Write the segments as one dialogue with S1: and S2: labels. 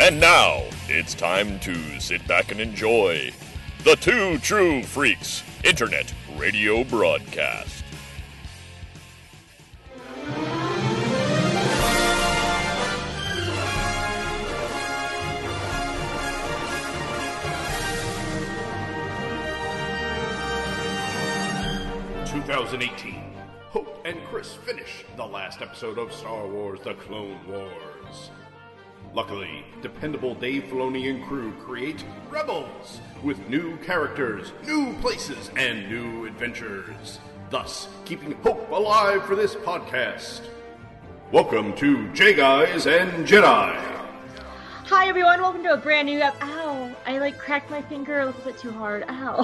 S1: And now, it's time to sit back and enjoy the Two True Freaks Internet Radio Broadcast.
S2: Hope and Chris finish the last episode of Star Wars The Clone Wars. Luckily, dependable Dave Filoni and crew create Rebels with new characters, new places, and new adventures, thus keeping hope alive for this podcast. Welcome to J-Guys and Jedi.
S3: Hi everyone, welcome to a brand new Ow! I cracked my finger a little bit too hard. Ow!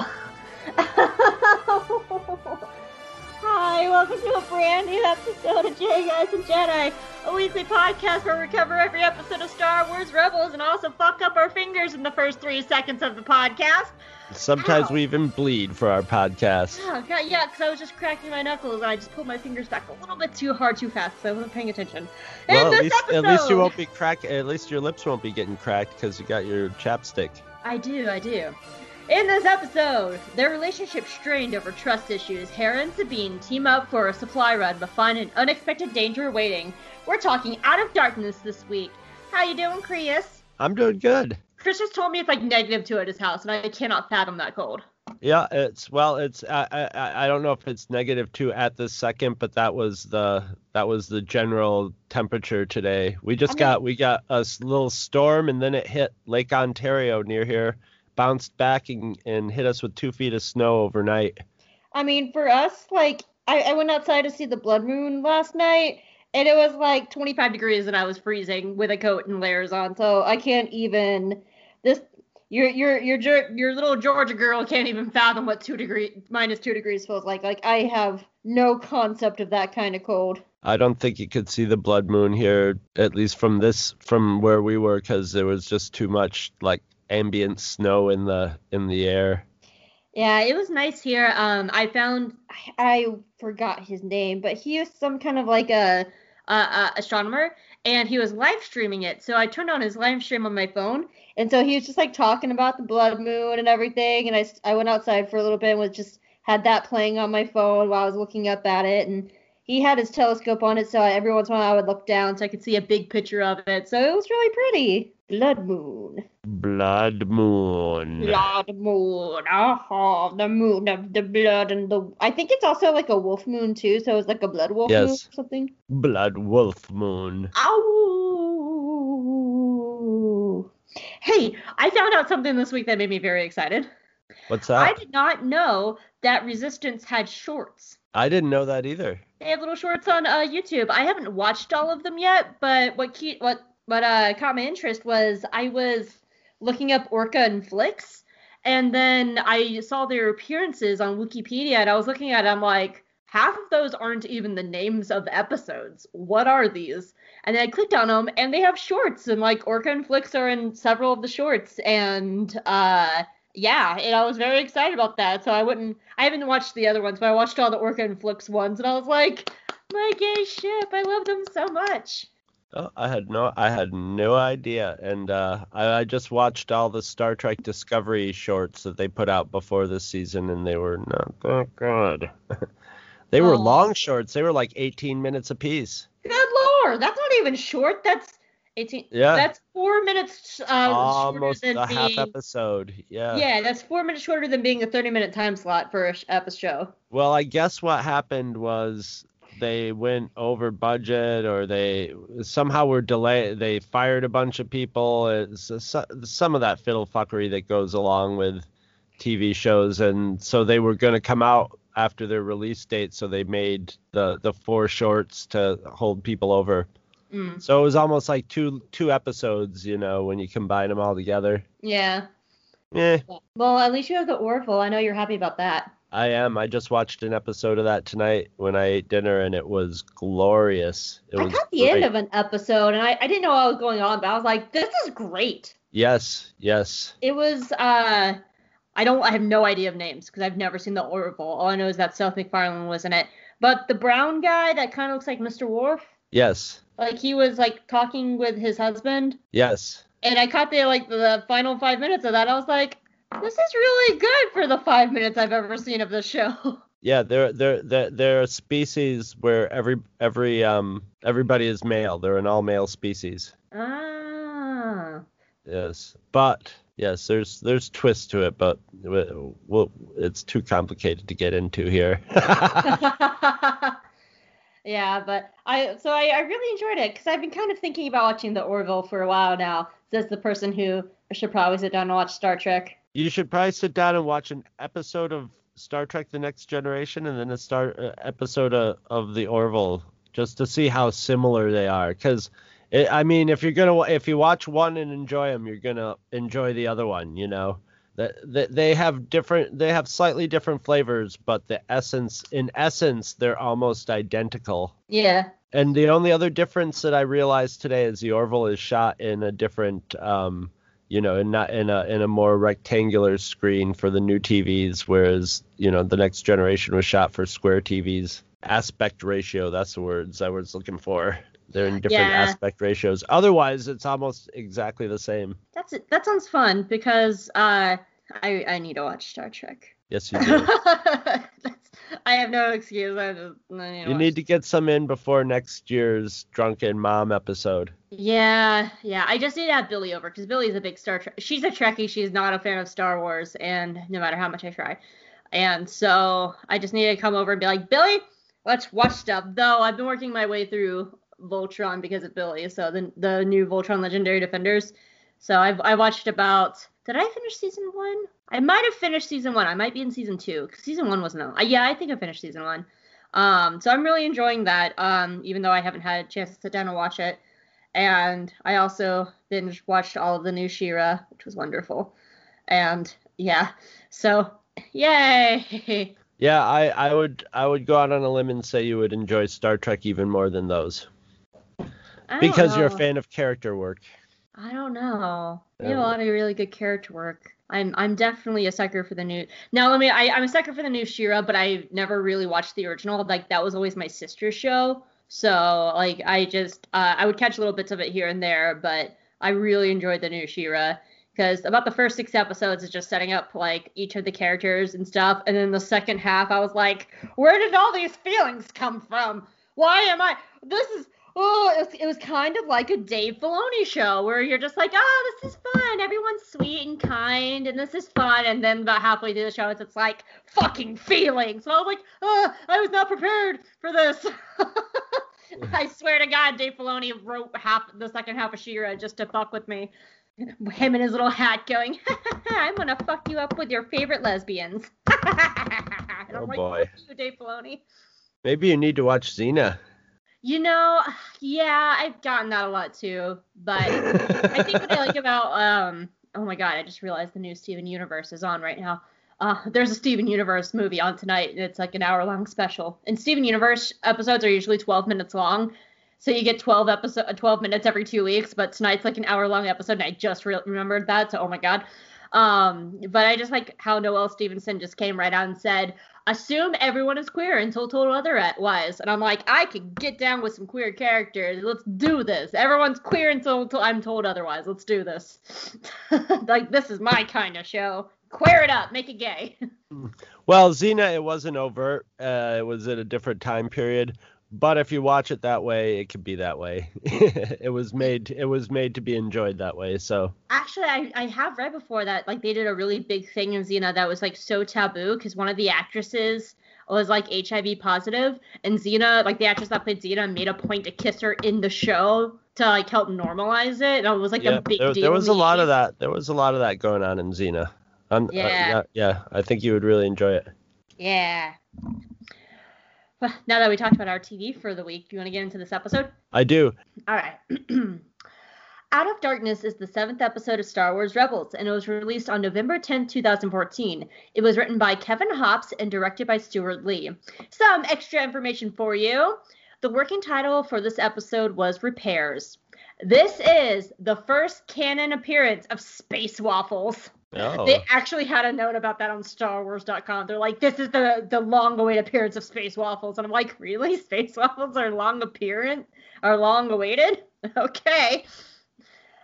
S3: Hi, welcome to a brand new episode of J-Guys and Jedi, a weekly podcast where we cover every episode of Star Wars Rebels and also fuck up our fingers in the first 3 seconds of the podcast.
S4: Sometimes we even bleed for our podcast.
S3: Oh, God, yeah, because I was just cracking my knuckles and I just pulled my fingers back a little bit too hard, too fast, so I wasn't paying attention.
S4: Well, at least you won't be cracked. At least your lips won't be getting cracked because you got your chapstick.
S3: I do. In this episode, their relationship strained over trust issues. Hera and Sabine team up for a supply run but find an unexpected danger waiting. We're talking Out of Darkness this week. How you doing, Chris?
S4: I'm doing good.
S3: Chris just told me it's -2 at his house, and I cannot fathom that cold.
S4: Yeah, I don't know if it's -2 at this second, but that was the general temperature today. We got a little storm, and then it hit Lake Ontario near here. Bounced back and hit us with 2 feet of snow overnight.
S3: I mean, for us, I went outside to see the blood moon last night, and it was 25 degrees, and I was freezing with a coat and layers on. So I can't even. Your little Georgia girl can't even fathom what -2 degrees feels like. I have no concept of that kind of cold.
S4: I don't think you could see the blood moon here, at least from where we were, because there was just too much ambient snow in the air.
S3: Yeah, it was nice here. I forgot his name, but he was some kind of a astronomer, and he was live streaming it. So I turned on his live stream on my phone, and so he was just talking about the blood moon and everything. And I went outside for a little bit and had that playing on my phone while I was looking up at it. And he had his telescope on it, so every once in a while I would look down so I could see a big picture of it. So it was really pretty. Blood moon.
S4: Blood moon.
S3: Blood moon. Oh, the moon of the blood and the... I think it's also a wolf moon, too, so it's a blood wolf moon or something.
S4: Blood wolf moon.
S3: Ow! Hey, I found out something this week that made me very excited.
S4: What's that?
S3: I did not know that Resistance had shorts.
S4: I didn't know that either.
S3: They have little shorts on YouTube. I haven't watched all of them yet, but what caught my interest was I was looking up Orca and Flix, and then I saw their appearances on Wikipedia, and I was looking at it, I'm like, half of those aren't even the names of episodes. What are these? And then I clicked on them, and they have shorts, and Orca and Flix are in several of the shorts, and yeah, and I was very excited about that. So I haven't watched the other ones, but I watched all the Orca and Flix ones, and I was like, my gay ship, I love them so much.
S4: Oh, I had no idea, and I just watched all the Star Trek Discovery shorts that they put out before this season, and they were not that good. They were long shorts. They were 18 minutes apiece.
S3: Good lord, that's not even short. That's 18.
S4: Yeah.
S3: That's 4 minutes.
S4: Almost
S3: shorter than
S4: half episode. Yeah.
S3: Yeah, that's 4 minutes shorter than being a 30-minute time slot for an episode.
S4: Well, I guess what happened was they went over budget, or they somehow were delayed. They fired a bunch of people. It's some of that fiddle fuckery that goes along with TV shows, and so they were going to come out after their release date, so they made the 4 shorts to hold people over. So it was almost like two episodes, when you combine them all together.
S3: Yeah.
S4: Yeah.
S3: Well, at least you have the Orville. I know you're happy about that.
S4: I am. I just watched an episode of that tonight when I ate dinner, and it was glorious.
S3: I caught the end of an episode, and I didn't know what was going on, but I was like, this is great.
S4: Yes.
S3: It was, I have no idea of names, because I've never seen the Orville. All I know is that Seth MacFarlane was in it. But the brown guy that kind of looks like Mr. Worf?
S4: Yes.
S3: He was, talking with his husband?
S4: Yes.
S3: And I caught the final 5 minutes of that. I was like, this is really good for the 5 minutes I've ever seen of the show.
S4: Yeah, they're a species where everybody is male. They're an all male species.
S3: Ah.
S4: Yes, but yes, there's twists to it, but it's too complicated to get into here.
S3: Yeah, but I really enjoyed it because I've been kind of thinking about watching the Orville for a while now. As the person who should probably sit down and watch Star Trek.
S4: You should probably sit down and watch an episode of Star Trek: The Next Generation and then episode of the Orville just to see how similar they are. Because I mean, if you watch one and enjoy them, you're gonna enjoy the other one. You know, they have slightly different flavors, but in essence, they're almost identical.
S3: Yeah.
S4: And the only other difference that I realized today is the Orville is shot in a different, in a more rectangular screen for the new TVs, whereas the Next Generation was shot for square TVs. Aspect ratio, that's the words I was looking for. They're in different aspect ratios. Otherwise, it's almost exactly the same.
S3: That sounds fun because I need to watch Star Trek.
S4: Yes, you do.
S3: I have no excuse.
S4: You need to get some in before next year's Drunken Mom episode.
S3: Yeah. I just need to have Billy over because Billy's a big Star Trek. She's a Trekkie. She's not a fan of Star Wars, and no matter how much I try. And so I just need to come over and be like, Billy, let's watch stuff. Though I've been working my way through Voltron because of Billy. So the new Voltron Legendary Defenders. So I watched about. Did I finish season 1? I might have finished season 1. I might be in season 2 because season 1 wasn't out. Yeah, I think I finished season 1. So I'm really enjoying that. Even though I haven't had a chance to sit down and watch it. And I also binge watched all of the new She-Ra, which was wonderful. And yeah, so yay!
S4: Yeah, I would go out on a limb and say you would enjoy Star Trek even more than those. Because you're a fan of character work. I
S3: don't know. They have a lot of really good character work. I'm definitely a sucker for the new. Now I'm a sucker for the new She-Ra, but I never really watched the original. Like that was always my sister's show. So like I would catch little bits of it here and there, but I really enjoyed the new She-Ra because about the first 6 episodes is just setting up like each of the characters and stuff, and then the second half I was like, where did all these feelings come from? Why am I? It was kind of like a Dave Filoni show where you're just like, oh, this is fun. Everyone's sweet and kind, and this is fun. And then about halfway through the show, it's like fucking feelings. So I was like, oh, I was not prepared for this. I swear to God, Dave Filoni wrote the second half of She-Ra just to fuck with me. Him in his little hat going, I'm gonna fuck you up with your favorite lesbians. And I'm
S4: boy.
S3: Fuck you, Dave Filoni.
S4: Maybe you need to watch Xena.
S3: Yeah, I've gotten that a lot too. But I think what I like about, oh my God, I just realized the new Steven Universe is on right now. There's a Steven Universe movie on tonight, and it's like an hour-long special. And Steven Universe episodes are usually 12 minutes long, so you get 12 minutes every 2 weeks. But tonight's like an hour-long episode, and I just remembered that, so oh my God. But I just like how Noelle Stevenson just came right out and said, assume everyone is queer until told otherwise. And I'm like, I can get down with some queer characters. Let's do this. Everyone's queer until I'm told otherwise. Let's do this. Like, this is my kind of show. Queer it up. Make it gay.
S4: Well, Xena, it wasn't overt. It was at a different time period. But if you watch it that way, it could be that way. It was made to be enjoyed that way. So
S3: actually, I have read before that like they did a really big thing in Xena that was like so taboo because one of the actresses was like HIV positive, and Xena, like the actress that played Xena, made a point to kiss her in the show to like help normalize it. And it was like a big deal.
S4: There was a lot of that. There was a lot of that going on in Xena. Yeah. I think you would really enjoy it.
S3: Yeah. Well, now that we talked about our TV for the week, do you want to get into this episode?
S4: I do.
S3: All right. Out of Darkness is the 7th episode of Star Wars Rebels, and it was released on November 10, 2014. It was written by Kevin Hopps and directed by Stuart Lee. Some extra information for you. The working title for this episode was Repairs. This is the first canon appearance of Space Waffles.
S4: Oh.
S3: They actually had a note about that on StarWars.com. They're like, this is the long-awaited appearance of Space Waffles. And I'm like, really? Space Waffles are long-awaited? Okay.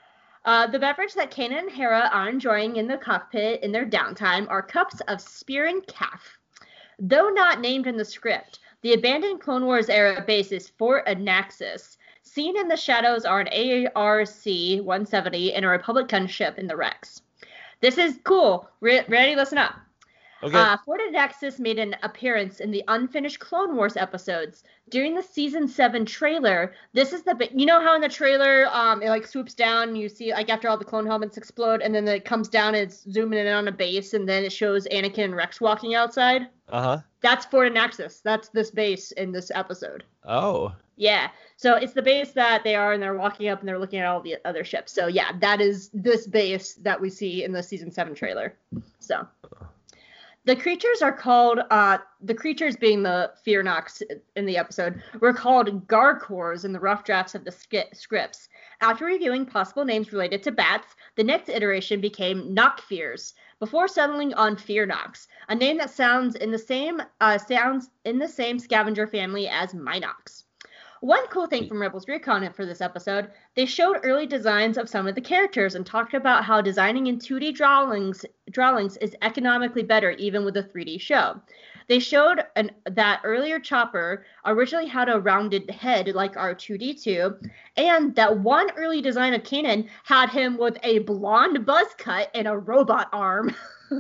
S3: The beverage that Kanan and Hera are enjoying in the cockpit in their downtime are cups of Spear and Calf. Though not named in the script, the abandoned Clone Wars era base is Fort Anaxis. Seen in the shadows are an ARC-170 and a Republic gunship in the Rex. This is cool. Ready? Listen up.
S4: Okay.
S3: Fort Anaxis made an appearance in the unfinished Clone Wars episodes. During the season 7 trailer, this is you know how in the trailer it like swoops down and you see like after all the clone helmets explode and then it comes down and it's zooming in on a base and then it shows Anakin and Rex walking outside?
S4: Uh-huh.
S3: That's Fort Anaxis. That's this base in this episode.
S4: Oh.
S3: Yeah. So it's the base that they are and they're walking up and they're looking at all the other ships. So yeah, that is this base that we see in the season 7 trailer. So the creatures are called, the creatures being the Fearnox in the episode, were called Garkors in the rough drafts of the scripts. After reviewing possible names related to bats, the next iteration became Nockfears, before settling on Fearnox, a name that sounds in the same scavenger family as Minox. One cool thing from Rebels Recon for this episode, they showed early designs of some of the characters and talked about how designing in 2D drawings is economically better even with a 3D show. They showed that earlier Chopper originally had a rounded head like R2-D2, and that one early design of Kanan had him with a blonde buzz cut and a robot arm.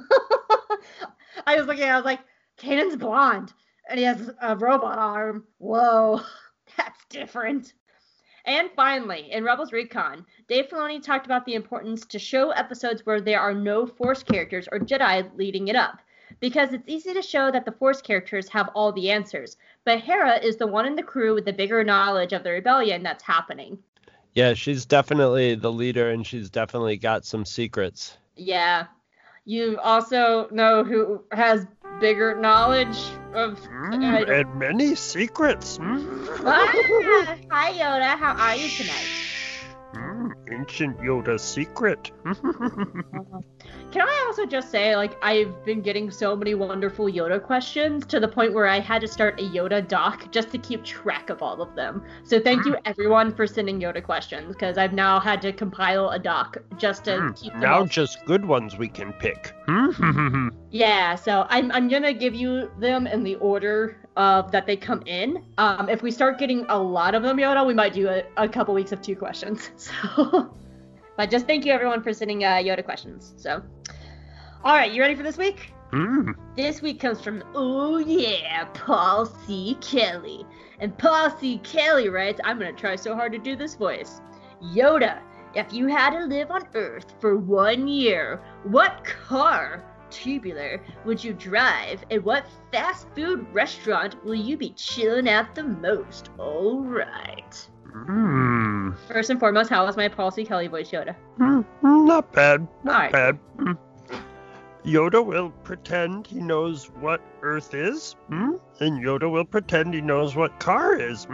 S3: I was like, Kanan's blonde, and he has a robot arm. Whoa. That's different. And finally, in Rebels Recon, Dave Filoni talked about the importance to show episodes where there are no Force characters or Jedi leading it up, because it's easy to show that the Force characters have all the answers, but Hera is the one in the crew with the bigger knowledge of the rebellion that's happening.
S4: Yeah, she's definitely the leader, and she's definitely got some secrets.
S3: Yeah. You also know who has bigger knowledge of...
S4: and many secrets.
S3: Hi, Yoda. How are you tonight?
S4: Ancient Yoda secret.
S3: Can I also just say, like, I've been getting so many wonderful Yoda questions to the point where I had to start a Yoda doc just to keep track of all of them. So thank you, everyone, for sending Yoda questions, because I've now had to compile a doc just to keep them
S4: now
S3: all.
S4: Just good ones we can pick.
S3: Yeah, so I'm going to give you them in the order of that they come in. If we start getting a lot of them, Yoda, we might do a couple weeks of 2 questions. So, but just thank you, everyone, for sending Yoda questions. So, all right, you ready for this week? This week comes from, Paul C. Kelly. And Paul C. Kelly writes, I'm going to try so hard to do this voice. Yoda, if you had to live on Earth for 1 year, what car, tubular, would you drive, and what fast food restaurant will you be chilling at the most? All right. First and foremost, how was my Paul C. Kelly voice, Yoda?
S4: Not bad.
S3: Not
S4: bad. Yoda will pretend he knows what Earth is, and Yoda will pretend he knows what car is.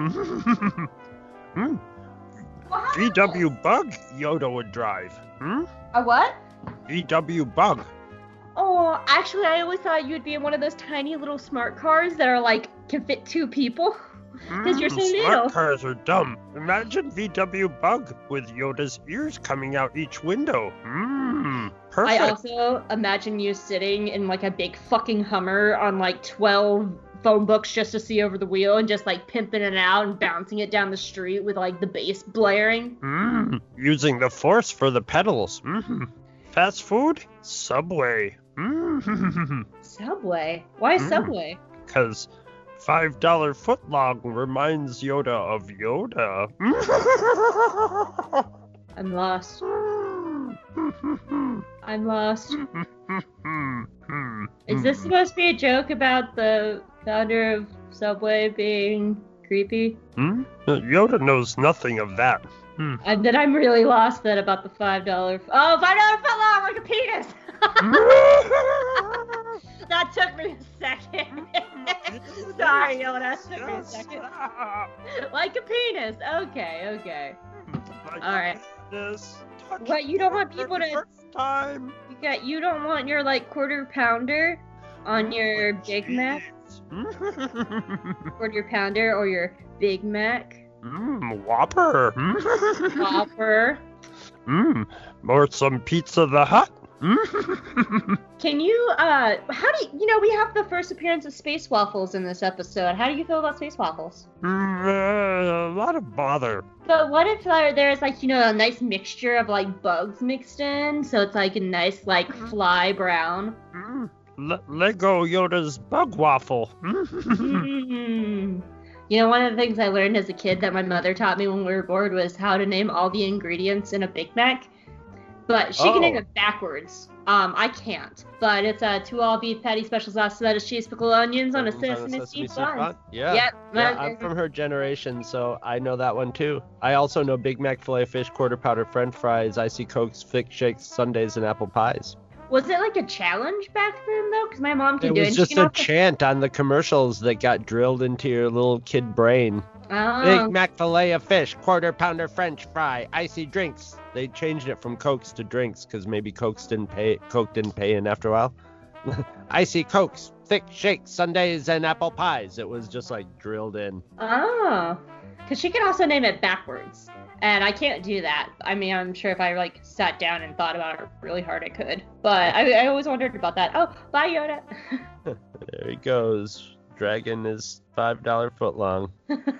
S4: VW Bug Yoda would drive.
S3: A what?
S4: VW Bug.
S3: Oh, actually, I always thought you'd be in one of those tiny little smart cars that are like, can fit 2 people. Because you're so little.
S4: Smart cars are dumb. Imagine VW Bug with Yoda's ears coming out each window. Perfect.
S3: I also imagine you sitting in like a big fucking Hummer on like 12 phone books just to see over the wheel and just like pimping it out and bouncing it down the street with like the bass blaring.
S4: Using the Force for the pedals. Fast food? Subway.
S3: Subway? Why Subway?
S4: Because $5 footlong reminds Yoda of Yoda.
S3: I'm lost. I'm lost. Is this supposed to be a joke about the founder of Subway being creepy?
S4: Yoda knows nothing of that.
S3: And then I'm really lost then about the $5 footlong like a penis! That took me a second. Sorry, Yoda. That took me a second. Like a penis. Okay. Alright. What, you don't want people to...
S4: Time.
S3: You don't want your, like, quarter pounder on your Big Mac? Quarter pounder or your Big Mac?
S4: Whopper.
S3: Whopper.
S4: Or some Pizza the Hut.
S3: Can you, how do you, we have the first appearance of Space Waffles in this episode. How do you feel about Space Waffles?
S4: A lot of bother.
S3: But what if there's like, a nice mixture of like bugs mixed in? So it's like a nice like fly brown.
S4: Lego Yoda's bug waffle.
S3: One of the things I learned as a kid that my mother taught me when we were bored was how to name all the ingredients in a Big Mac. But she can name it backwards. I can't. But it's a 2 all-beef patty, special sauce, lettuce, cheese, pickle, onions on a sesame seed bun.
S4: Yeah.
S3: Yep.
S4: Yeah, I'm from her generation, so I know that one too. I also know Big Mac, Filet-O-Fish, Quarter Pounder, French fries, icy Cokes, thick shakes, sundaes, and apple pies.
S3: Was it like a challenge back then, though? Because my mom can do it.
S4: It was just a chant on the commercials that got drilled into your little kid brain.
S3: Oh.
S4: Big Mac, Filet-O-Fish, Quarter Pounder, French fry, icy drinks. They changed it from Cokes to drinks because maybe Coke didn't pay in after a while. Icy Cokes, thick shakes, sundaes, and apple pies. It was just like drilled in.
S3: Oh. Because she can also name it backwards. And I can't do that. I mean, I'm sure if I like sat down and thought about it really hard, I could. But I always wondered about that. Oh, bye, Yoda.
S4: There he goes. Dragging his $5 foot long.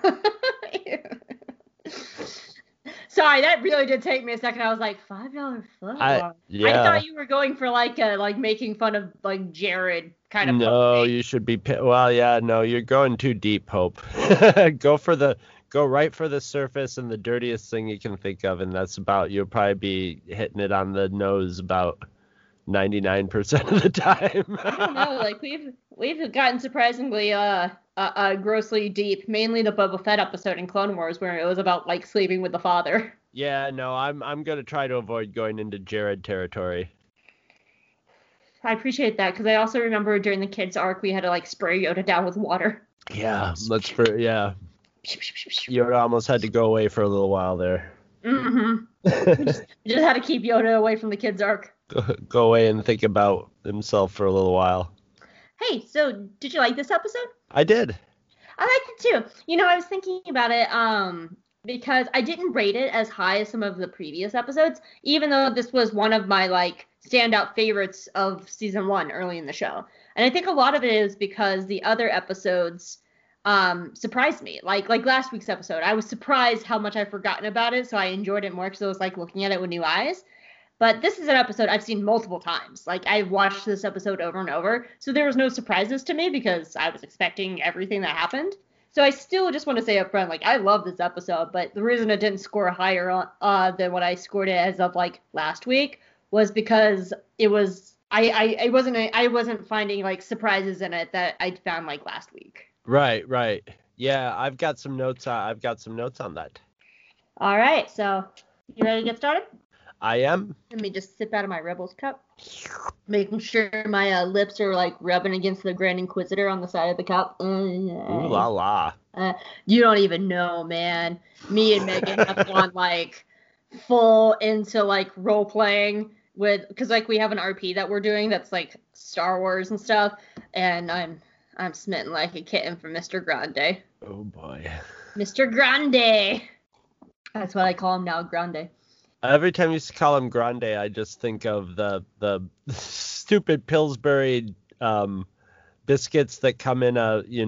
S3: Sorry, that really did take me a second. I was like, $5 foot long?
S4: Yeah.
S3: I thought you were going for like making fun of like Jared kind of.
S4: No, you should be. Well, yeah, no, you're going too deep, Hope. Go right for the surface and the dirtiest thing you can think of, and that's about. You'll probably be hitting it on the nose about 99% of the time.
S3: I don't know, like we've gotten surprisingly grossly deep, mainly the Boba Fett episode in Clone Wars where it was about like sleeping with the father.
S4: Yeah, no, I'm gonna try to avoid going into Jared territory.
S3: I appreciate that because I also remember during the kids arc we had to like spray Yoda down with water.
S4: Yeah, Yoda almost had to go away for a little while there.
S3: Mm-hmm. we just had to keep Yoda away from the kids arc.
S4: Go away and think about himself for a little while.
S3: Hey, so did you like this episode?
S4: I did.
S3: I liked it too. I was thinking about it because I didn't rate it as high as some of the previous episodes, even though this was one of my like standout favorites of season 1 early in the show. And I think a lot of it is because the other episodes surprised me. Like last week's episode, I was surprised how much I'd forgotten about it, so I enjoyed it more because I was like looking at it with new eyes. But this is an episode I've seen multiple times. Like, I've watched this episode over and over. So there was no surprises to me because I was expecting everything that happened. So I still just want to say up front, like, I love this episode. But the reason it didn't score higher than what I scored it as of, like, last week was because it was... I wasn't finding, like, surprises in it that I found, like, last week.
S4: Right. Yeah, I've got some notes on that.
S3: All right, so you ready to get started?
S4: I am.
S3: Let me just sip out of my Rebels cup, making sure my lips are like rubbing against the Grand Inquisitor on the side of the cup.
S4: Ooh la la.
S3: You don't even know, man. Me and Megan have gone like full into like role playing because like we have an RP that we're doing that's like Star Wars and stuff, and I'm smitten like a kitten for Mr. Grande.
S4: Oh boy.
S3: Mr. Grande. That's what I call him now, Grande.
S4: Every time you call him Grande, I just think of the stupid Pillsbury biscuits that come in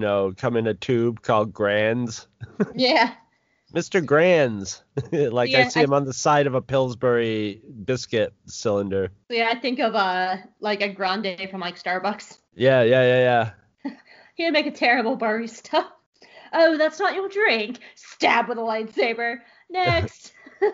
S4: a tube called Grands.
S3: Yeah.
S4: Mr. Grands. I see him on the side of a Pillsbury biscuit cylinder.
S3: Yeah, I think of like a Grande from like Starbucks.
S4: Yeah.
S3: He'd make a terrible barista. Oh, that's not your drink. Stab with a lightsaber. Next.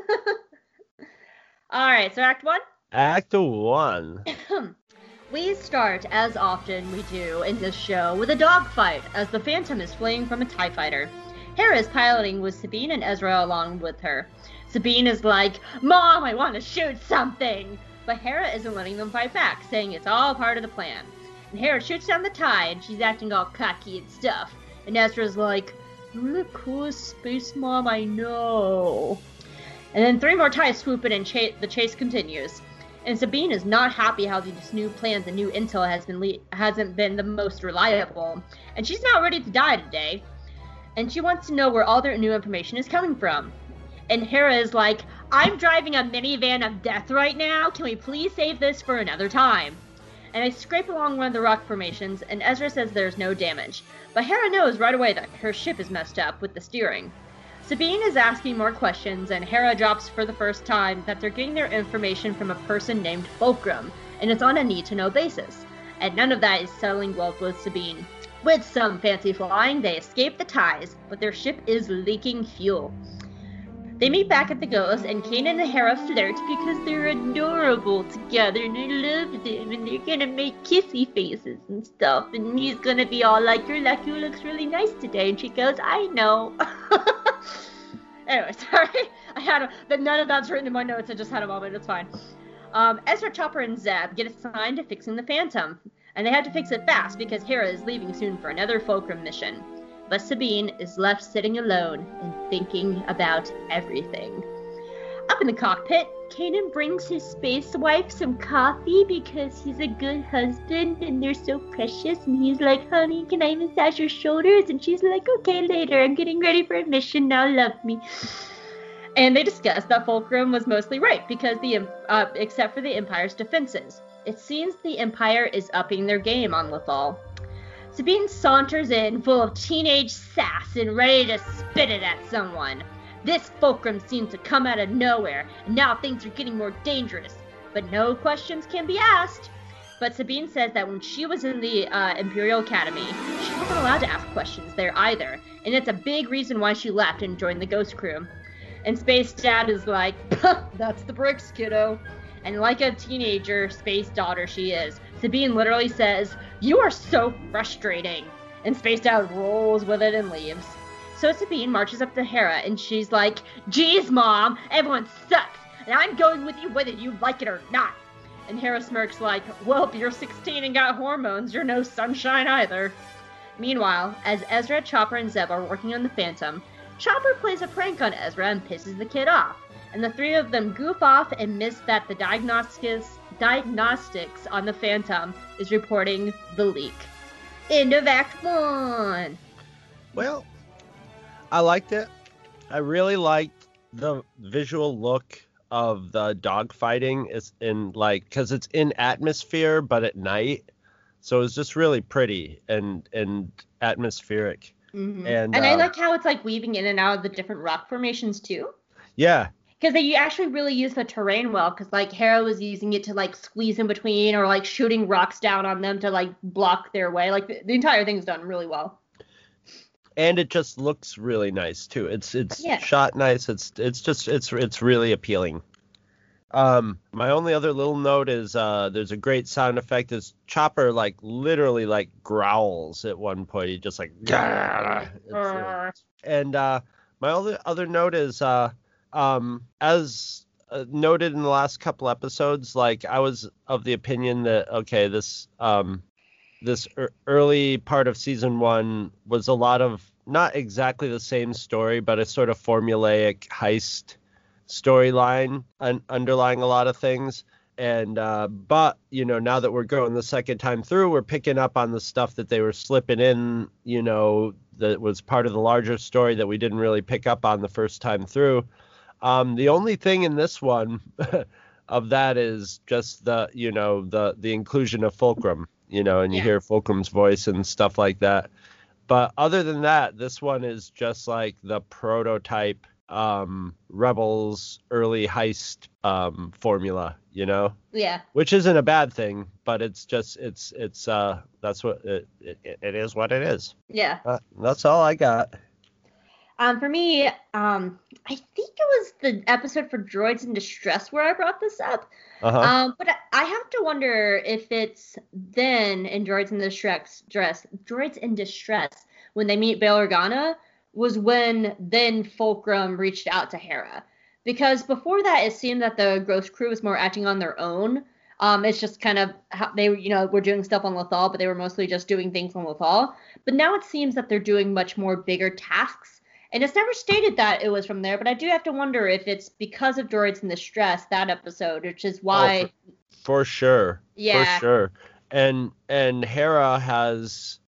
S3: All right, so Act 1?
S4: Act 1.
S3: We start, as often we do in this show, with a dogfight as the Phantom is fleeing from a TIE fighter. Hera is piloting with Sabine and Ezra along with her. Sabine is like, Mom, I want to shoot something! But Hera isn't letting them fight back, saying it's all part of the plan. And Hera shoots down the TIE, and she's acting all cocky and stuff. And Ezra's like, you're the coolest space mom I know. And then 3 more TIEs swoop in and the chase continues. And Sabine is not happy how these new plans and new intel hasn't been the most reliable. And she's not ready to die today. And she wants to know where all their new information is coming from. And Hera is like, I'm driving a minivan of death right now. Can we please save this for another time? And they scrape along one of the rock formations, and Ezra says there's no damage. But Hera knows right away that her ship is messed up with the steering. Sabine is asking more questions, and Hera drops for the first time that they're getting their information from a person named Fulcrum, and it's on a need-to-know basis. And none of that is settling well with Sabine. With some fancy flying, they escape the ties, but their ship is leaking fuel. They meet back at the Ghost, and Kanan and Hera flirt because they're adorable together, and I love them, and they're gonna make kissy faces and stuff, and he's gonna be all like, your lucky looks really nice today, and she goes, I know. Anyway, sorry, but none of that's written in my notes, I just had a moment, it's fine. Ezra, Chopper, and Zeb get assigned to fixing the Phantom, and they have to fix it fast because Hera is leaving soon for another Fulcrum mission. But Sabine is left sitting alone and thinking about everything. Up in the cockpit, Kanan brings his space wife some coffee because he's a good husband and they're so precious. And he's like, honey, can I massage your shoulders? And she's like, okay, later. I'm getting ready for a mission. Now love me. And they discuss that Fulcrum was mostly right because except for the Empire's defenses. It seems the Empire is upping their game on Lothal. Sabine saunters in, full of teenage sass and ready to spit it at someone. This Fulcrum seems to come out of nowhere, and now things are getting more dangerous. But no questions can be asked. But Sabine says that when she was in the Imperial Academy, she wasn't allowed to ask questions there either, and it's a big reason why she left and joined the Ghost Crew. And Space Dad is like, that's the bricks, kiddo. And like a teenager space daughter she is, Sabine literally says, you are so frustrating. And Space Dad rolls with it and leaves. So Sabine marches up to Hera and she's like, geez, Mom, everyone sucks. And I'm going with you whether you like it or not. And Hera smirks like, well, if you're 16 and got hormones, you're no sunshine either. Meanwhile, as Ezra, Chopper, and Zeb are working on the Phantom, Chopper plays a prank on Ezra and pisses the kid off. And the three of them goof off and miss that the diagnostics on the Phantom is reporting the leak. End of Act 1.
S4: Well, I liked it. I really liked the visual look of the dogfighting. It's in because it's in atmosphere, but at night. So it's just really pretty and atmospheric.
S3: Mm-hmm. And I like how it's weaving in and out of the different rock formations too.
S4: Yeah.
S3: Because they actually really use the terrain well, because Hera was using it to squeeze in between or shooting rocks down on them to block their way. The entire thing's done really well.
S4: And it just looks really nice too. It's shot nice. It's really appealing. My only other little note is there's a great sound effect as Chopper literally growls at one point. He just and my other note is as noted in the last couple episodes, I was of the opinion that this early part of season 1 was a lot of not exactly the same story, but a sort of formulaic heist storyline underlying a lot of things. And but now that we're going the second time through, we're picking up on the stuff that they were slipping in, that was part of the larger story that we didn't really pick up on the first time through. The only thing in this one of that is just the inclusion of Fulcrum, and you hear Fulcrum's voice and stuff like that. But other than that, this one is just the prototype Rebels early heist formula, Yeah. Which isn't a bad thing, but it's just it's that's what it is what it is.
S3: Yeah.
S4: That's all I got.
S3: For me, I think it was the episode for Droids in Distress where I brought this up.
S4: Uh-huh.
S3: But I have to wonder if it's then in Droids in Distress, when they meet Bail Organa, was when then Fulcrum reached out to Hera. Because before that, it seemed that the Ghost Crew was more acting on their own. It's just kind of how they, were doing stuff on Lothal, but they were mostly just doing things on Lothal. But now it seems that they're doing much more bigger tasks. And it's never stated that it was from there, but I do have to wonder if it's because of Droids in Distress, that episode, which is why...
S4: For sure.
S3: Yeah.
S4: For sure. And Hera has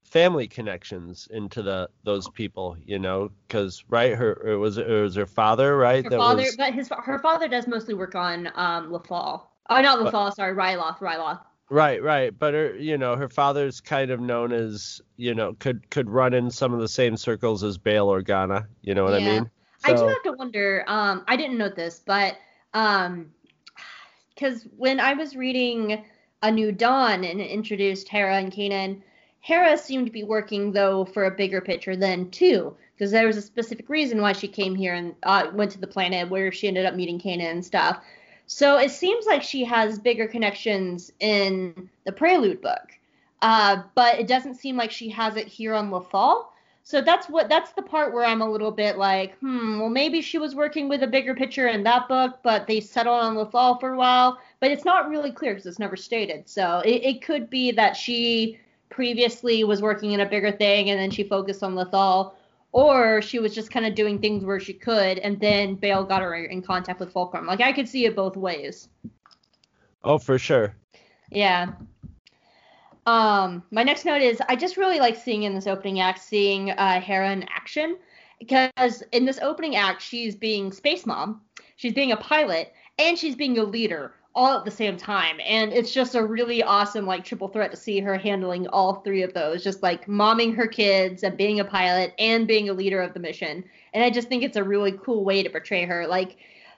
S4: family connections into those people, because right, it was her father, right?
S3: Her father, but her father does mostly work on LaFall. Oh, not LaFall, sorry, Ryloth.
S4: Right, but her father's kind of known as, could run in some of the same circles as Bail Organa, you know what I mean?
S3: So, I do have to wonder, I didn't note this, but because when I was reading A New Dawn and it introduced Hera and Kanan, Hera seemed to be working, though, for a bigger picture than two, because there was a specific reason why she came here and went to the planet where she ended up meeting Kanan and stuff. So it seems like she has bigger connections in the Prelude book, but it doesn't seem like she has it here on LaFall. So that's the part where I'm a little bit like, well, maybe she was working with a bigger picture in that book, but they settled on LaFall for a while. But it's not really clear because it's never stated. So it could be that she previously was working in a bigger thing and then she focused on LaFall, or she was just kind of doing things where she could, and then Bail got her in contact with Fulcrum. Like, I could see it both ways.
S4: Oh, for sure.
S3: Yeah. My next note is I just really like seeing in this opening act, seeing Hera in action, because in this opening act, she's being Space Mom, she's being a pilot, and she's being a leader all at the same time. And it's just a really awesome, like, triple threat to see her handling all three of those, just like momming her kids and being a pilot and being a leader of the mission. And I just think it's a really cool way to portray her. Like,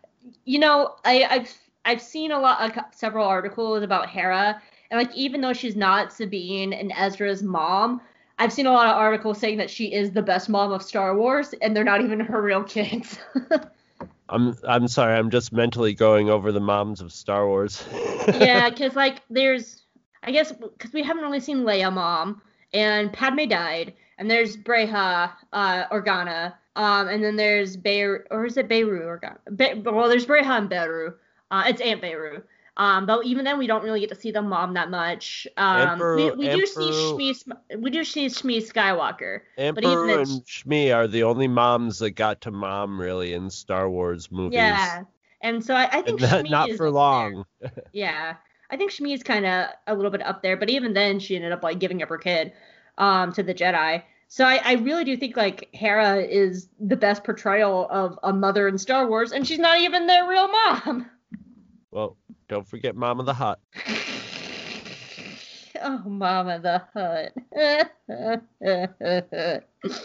S3: I've seen several articles about Hera. And, like, even though she's not Sabine and Ezra's mom, I've seen a lot of articles saying that she is the best mom of Star Wars, and they're not even her real kids.
S4: I'm sorry, I'm just mentally going over the moms of Star Wars.
S3: Yeah, because, like, because we haven't really seen Leia mom, and Padme died, and there's Breha Organa, and then there's Beru Organa? There's Breha and Beru. It's Aunt Beru. But even then, we don't really get to see the mom that much. We do see Shmi Skywalker.
S4: Emperor and Shmi are the only moms that got to mom really in Star Wars movies.
S3: Yeah, and so I think Shmi
S4: not
S3: is
S4: for long.
S3: Yeah, I think Shmi is kind of a little bit up there. But even then, she ended up like giving up her kid to the Jedi. So I really do think like Hera is the best portrayal of a mother in Star Wars, and she's not even their real mom.
S4: Well, don't forget Mama the Hutt.
S3: Oh, Mama the Hutt.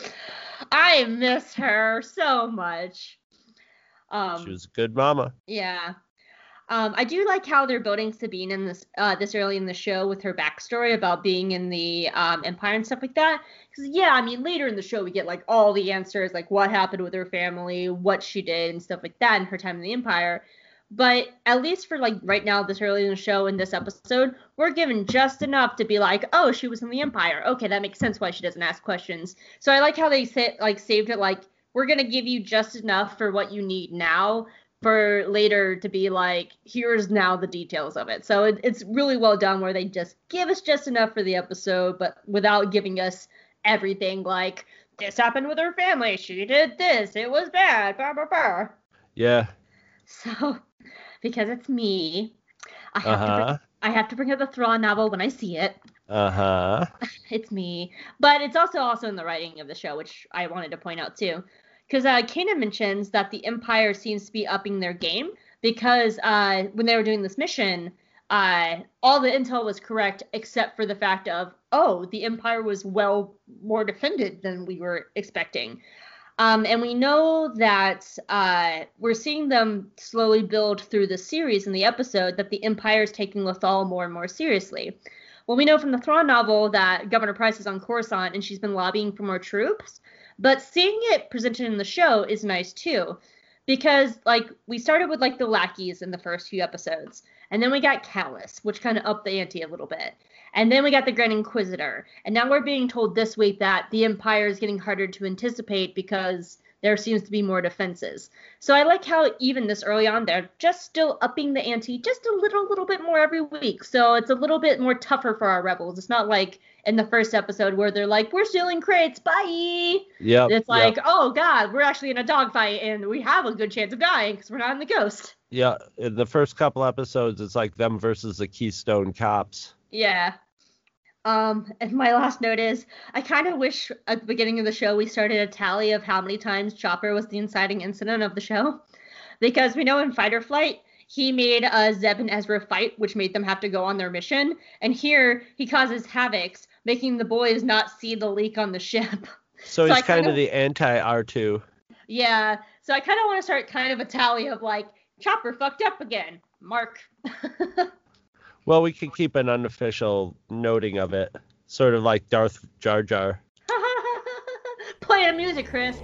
S3: I miss her so much.
S4: She was a good mama.
S3: Yeah. I do like how they're building Sabine in this early in the show with her backstory about being in the Empire and stuff like that. Because, yeah, I mean, later in the show we get, like, all the answers, like, what happened with her family, what she did, and stuff like that in her time in the Empire. But at least for, like, right now, this early in the show, in this episode, we're given just enough to be like, oh, she was in the Empire. Okay, that makes sense why she doesn't ask questions. So I like how they saved it, like, we're going to give you just enough for what you need now for later to be like, here's now the details of it. So it's really well done where they just give us just enough for the episode, but without giving us everything, like, this happened with her family. She did this. It was bad. Blah, blah, blah.
S4: Yeah.
S3: So... because it's me, I have to bring up the Thrawn novel when I see it. It's me. But it's also in the writing of the show, which I wanted to point out too. Because Kanan mentions that the Empire seems to be upping their game because when they were doing this mission, all the intel was correct except for the fact of, the Empire was well more defended than we were expecting. And we know that we're seeing them slowly build through the series in the episode that the Empire is taking Lothal more and more seriously. Well, we know from the Thrawn novel that Governor Pryce is on Coruscant and she's been lobbying for more troops. But seeing it presented in the show is nice too. Because, like, we started with, like, the lackeys in the first few episodes. And then we got Callus, which kind of upped the ante a little bit. And then we got the Grand Inquisitor. And now we're being told this week that the Empire is getting harder to anticipate because there seems to be more defenses. So I like how even this early on, they're just still upping the ante just a little bit more every week. So it's a little bit more tougher for our rebels. It's not like in the first episode where they're like, we're stealing crates, bye.
S4: Yeah.
S3: It's like, oh, God, we're actually in a dogfight and we have a good chance of dying because we're not in the Ghost.
S4: Yeah, in the first couple episodes, it's like them versus the Keystone Cops.
S3: Yeah. And my last note is, I kind of wish at the beginning of the show we started a tally of how many times Chopper was the inciting incident of the show. Because we know in Fight or Flight, he made Zeb and Ezra fight, which made them have to go on their mission. And here, he causes havocs, making the boys not see the leak on the ship.
S4: So he's kind of the anti-R2.
S3: Yeah, so I kind of want to start kind of a tally of, like, Chopper fucked up again. Mark.
S4: Well, we could keep an unofficial noting of it. Sort of like Darth Jar Jar.
S3: Play the music, Chris.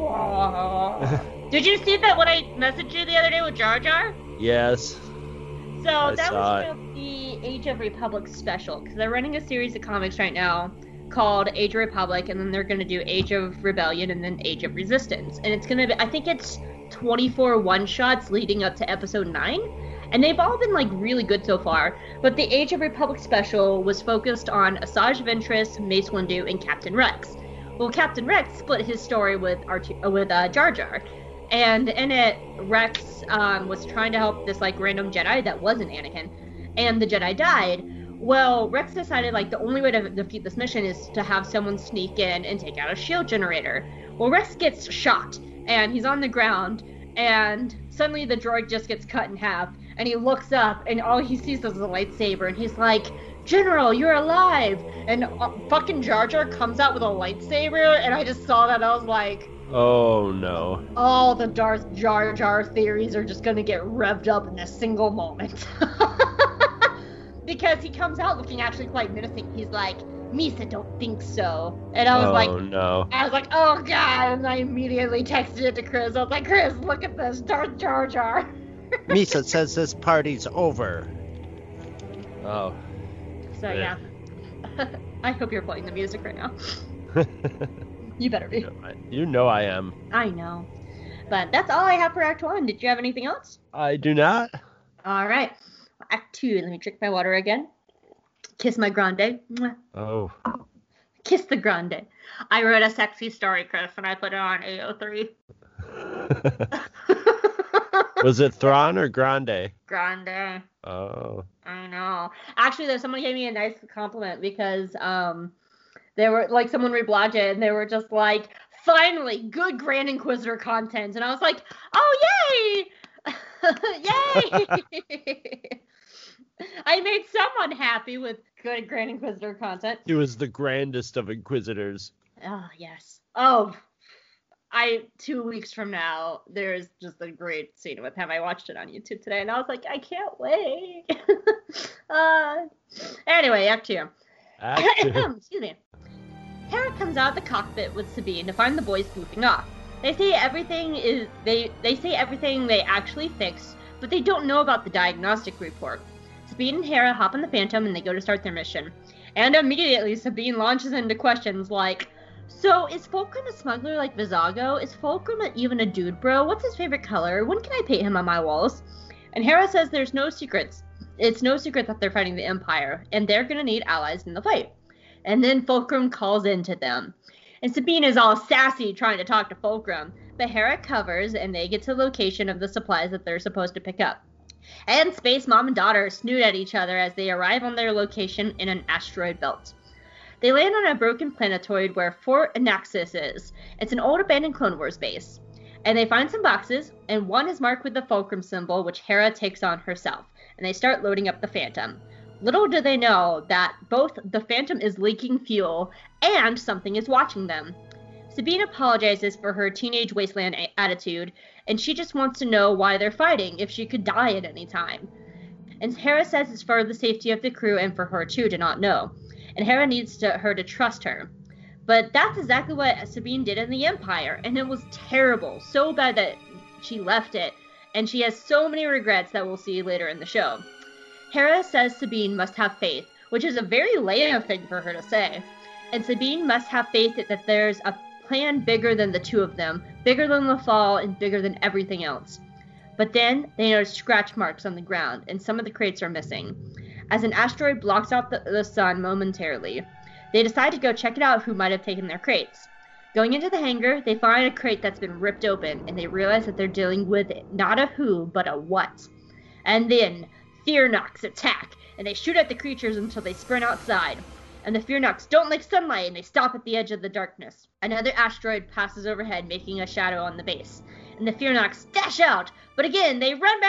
S3: Did you see that when I messaged you the other day with Jar Jar?
S4: Yes.
S3: So that was the Age of Republic special, because they're running a series of comics right now called Age of Republic, and then they're going to do Age of Rebellion and then Age of Resistance. And it's going to be, I think it's 24 one-shots leading up to episode 9. And they've all been, like, really good so far. But the Age of Republic special was focused on Asajj Ventress, Mace Windu, and Captain Rex. Well, Captain Rex split his story with Jar Jar. And in it, Rex was trying to help this, like, random Jedi that wasn't Anakin. And the Jedi died. Well, Rex decided, like, the only way to defeat this mission is to have someone sneak in and take out a shield generator. Well, Rex gets shot, and he's on the ground, and suddenly the droid just gets cut in half. And he looks up, and all he sees is a lightsaber, and he's like, General, you're alive! And fucking Jar Jar comes out with a lightsaber, and I just saw that, and I was like,
S4: oh no.
S3: All the Darth Jar Jar theories are just gonna get revved up in a single moment. Because he comes out looking actually quite menacing. He's like, Misa, don't think so. And I was
S4: no.
S3: I was like, oh god, and I immediately texted it to Chris. I was like, Chris, look at this, Darth Jar Jar.
S4: Misa says this party's over. Oh.
S3: So yeah. I hope you're playing the music right now. You better be.
S4: You know I am.
S3: I know. But that's all I have for Act 1. Did you have anything else?
S4: I do not.
S3: All right. Act 2. Let me drink my water again. Kiss my grande.
S4: Oh.
S3: Kiss the grande. I wrote a sexy story, Chris, and I put it on AO3.
S4: Was it Thrawn or Grande?
S3: Grande.
S4: Oh.
S3: I know. Actually, someone gave me a nice compliment because they were like, someone reblogged it and they were just like, finally, good Grand Inquisitor content. And I was like, oh, yay! Yay! I made someone happy with good Grand Inquisitor content.
S4: He was the grandest of Inquisitors.
S3: Oh, yes. Oh, 2 weeks from now, there's just a great scene with him. I watched it on YouTube today, and I was like, I can't wait. Anyway, Act 2. Excuse me. Hera comes out of the cockpit with Sabine to find the boys goofing off. They say everything they actually fixed, but they don't know about the diagnostic report. Sabine and Hera hop on the Phantom and they go to start their mission. And immediately Sabine launches into questions like, so is Fulcrum a smuggler like Vizago? Is Fulcrum even a dude bro? What's his favorite color? When can I paint him on my walls? And Hera says there's no secrets. It's no secret that they're fighting the Empire, and they're gonna need allies in the fight. And then Fulcrum calls into them. And Sabine is all sassy trying to talk to Fulcrum, but Hera covers and they get to the location of the supplies that they're supposed to pick up. And Space Mom and Daughter snoot at each other as they arrive on their location in an asteroid belt. They land on a broken planetoid where Fort Anaxis is. It's an old abandoned Clone Wars base. And they find some boxes, and one is marked with the Fulcrum symbol, which Hera takes on herself. And they start loading up the Phantom. Little do they know that both the Phantom is leaking fuel and something is watching them. Sabine apologizes for her teenage wasteland attitude, and she just wants to know why they're fighting if she could die at any time. And Hera says it's for the safety of the crew and for her too to not know. And Hera needs her to trust her. But that's exactly what Sabine did in the Empire, and it was terrible, so bad that she left it, and she has so many regrets that we'll see later in the show. Hera says Sabine must have faith, which is a very Leia thing for her to say. And Sabine must have faith that there's a plan bigger than the two of them, bigger than Lothal, and bigger than everything else. But then they notice scratch marks on the ground, and some of the crates are missing, as an asteroid blocks out the sun momentarily. They decide to go check it out who might have taken their crates. Going into the hangar, they find a crate that's been ripped open, and they realize that they're dealing with not a who, but a what. And then Fear Nox attack, and they shoot at the creatures until they sprint outside. and the Fearnox don't like sunlight and they stop at the edge of the darkness. Another asteroid passes overhead, making a shadow on the base, and the Fearnox dash out, but again they run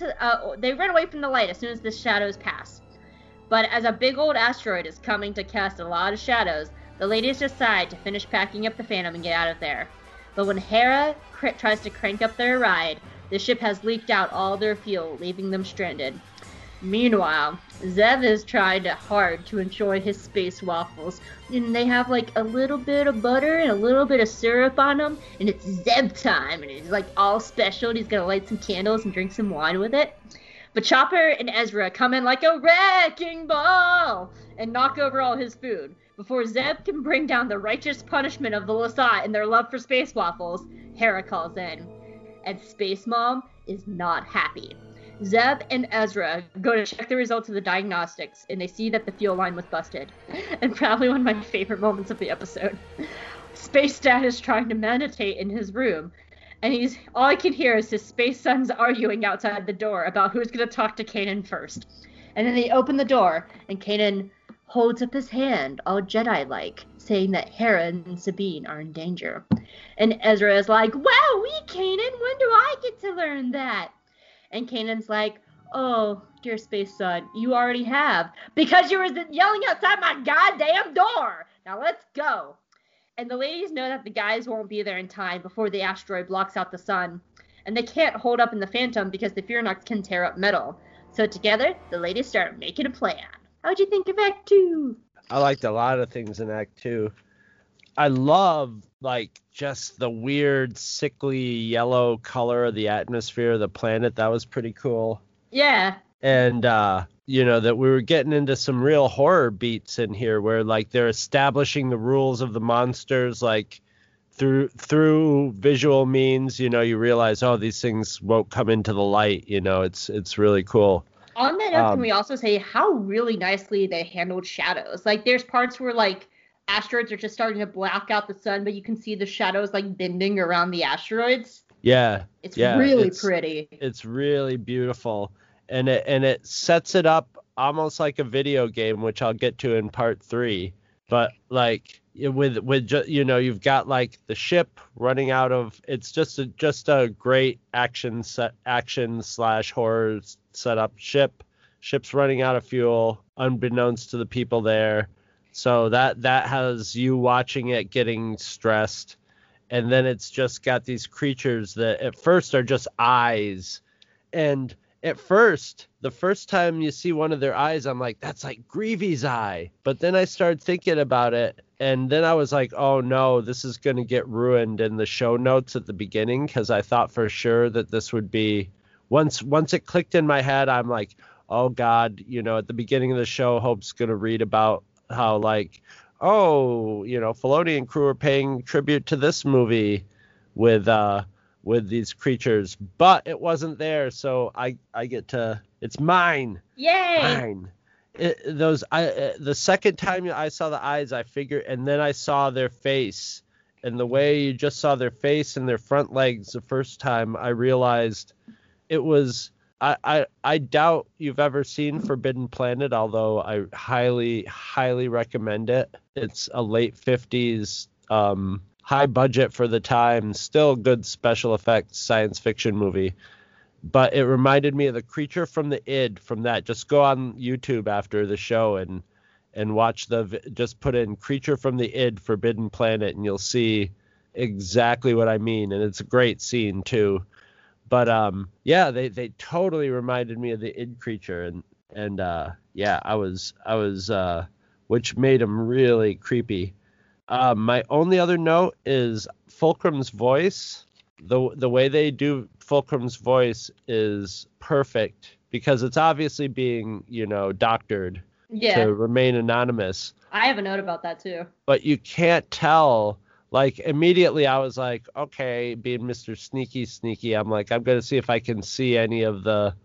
S3: away from the light as soon as the shadows pass. But as a big old asteroid is coming to cast a lot of shadows, the ladies decide to finish packing up the Phantom and get out of there. But when Hera tries to crank up their ride, the ship has leaked out all their fuel, leaving them stranded. Meanwhile, Zev is trying hard to enjoy his space waffles, and they have like a little bit of butter and a little bit of syrup on them, and it's Zev time, and it's like all special, and he's gonna light some candles and drink some wine with it. But Chopper and Ezra come in like a wrecking ball and knock over all his food. Before Zeb can bring down the righteous punishment of the Lasat and their love for space waffles, Hera calls in. And Space Mom is not happy. Zeb and Ezra go to check the results of the diagnostics, and they see that the fuel line was busted. And probably one of my favorite moments of the episode. Space Dad is trying to meditate in his room, and all I can hear is his space sons arguing outside the door about who's going to talk to Kanan first. And then they open the door, and Kanan holds up his hand, all Jedi-like, saying that Hera and Sabine are in danger. And Ezra is like, "Wowee, Kanan, when do I get to learn that?" And Kanan's like, "Oh, dear space son, you already have, because you were yelling outside my goddamn door. Now let's go." And the ladies know that the guys won't be there in time before the asteroid blocks out the sun. And they can't hold up in the Phantom because the Fearnox can tear up metal. So together, the ladies start making a plan. How'd you think of Act 2?
S4: I liked a lot of things in Act 2. I love, like, just the weird, sickly yellow color of the atmosphere of the planet. That was pretty cool.
S3: Yeah.
S4: And, that we were getting into some real horror beats in here where, like, they're establishing the rules of the monsters, like, through visual means, you realize, oh, these things won't come into the light. It's really cool.
S3: On that note, can we also say how really nicely they handled shadows? Like, there's parts where, like, asteroids are just starting to black out the sun, but you can see the shadows, like, bending around the asteroids.
S4: Yeah.
S3: It's really pretty.
S4: It's really beautiful. And it sets it up almost like a video game, which I'll get to in part 3. But, like, you've got, like, the ship running out of... It's just a great action/horror setup. Ship's running out of fuel, unbeknownst to the people there. So that has you watching it getting stressed. And then it's just got these creatures that at first are just eyes. And at first, the first time you see one of their eyes, I'm like, that's like Greavy's eye. But then I started thinking about it. And then I was like, oh no, this is going to get ruined in the show notes at the beginning. Because I thought for sure that this would be... Once it clicked in my head, I'm like, oh God, at the beginning of the show, Hope's going to read about how, like, oh, Filoni and crew are paying tribute to this movie with these creatures, but it wasn't there, so I get to, it's mine.
S3: Yay!
S4: Mine. The second time I saw the eyes, I figured, and then I saw their face, and the way you just saw their face and their front legs the first time, I realized it was. I doubt you've ever seen Forbidden Planet, although I highly, highly recommend it. It's a late 50s, high budget for the time, still good special effects science fiction movie. But it reminded me of the creature from the id from that. Just go on YouTube after the show and watch just put in creature from the id Forbidden Planet, and you'll see exactly what I mean. And it's a great scene too. But they totally reminded me of the id creature, and I was which made him really creepy. My only other note is Fulcrum's voice. The way they do Fulcrum's voice is perfect because it's obviously being doctored to remain anonymous.
S3: I have a note about that too. But
S4: you can't tell. Like, immediately I was like, okay, being Mr. Sneaky, I'm like, I'm going to see if I can see any of the,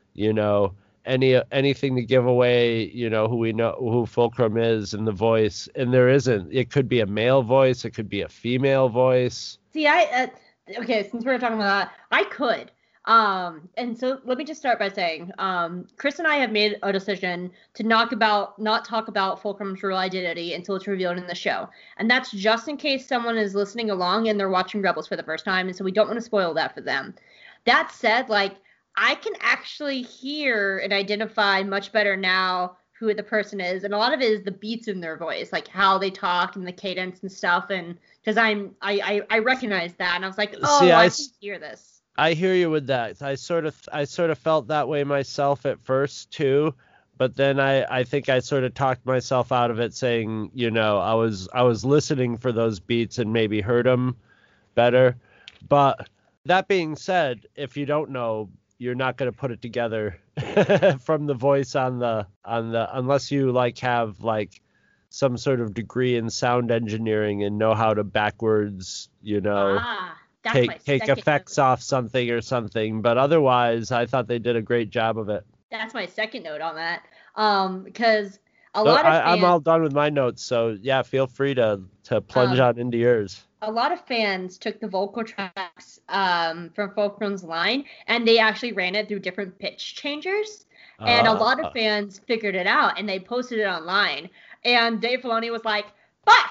S4: anything to give away, who Fulcrum is and the voice. And there isn't. It could be a male voice. It could be a female voice.
S3: See, okay, since we're talking about that, I could. And so let me just start by saying, Chris and I have made a decision to not talk about Fulcrum's real identity until it's revealed in the show. And that's just in case someone is listening along and they're watching Rebels for the first time, and so we don't want to spoil that for them. That said, like, I can actually hear and identify much better now who the person is, and a lot of it is the beats in their voice, like how they talk and the cadence and stuff, and because I recognize that, and I was like, oh, see, I can hear this.
S4: I hear you with that. I sort of felt that way myself at first too, but then I think I sort of talked myself out of it, saying, you know, I was listening for those beats and maybe heard them better. But that being said, if you don't know, you're not going to put it together from the voice on the unless you like have like some sort of degree in sound engineering and know how to backwards, you know. Take effects off something or something, but otherwise I thought they did a great job of it.
S3: That's my second note on that, because lot of fans,
S4: I'm all done with my notes, so yeah, feel free to plunge on into yours.
S3: A lot of fans took the vocal tracks from Fulcrum's line and they actually ran it through different pitch changers, and a lot of fans figured it out and they posted it online, and Dave Filoni was like, fuck.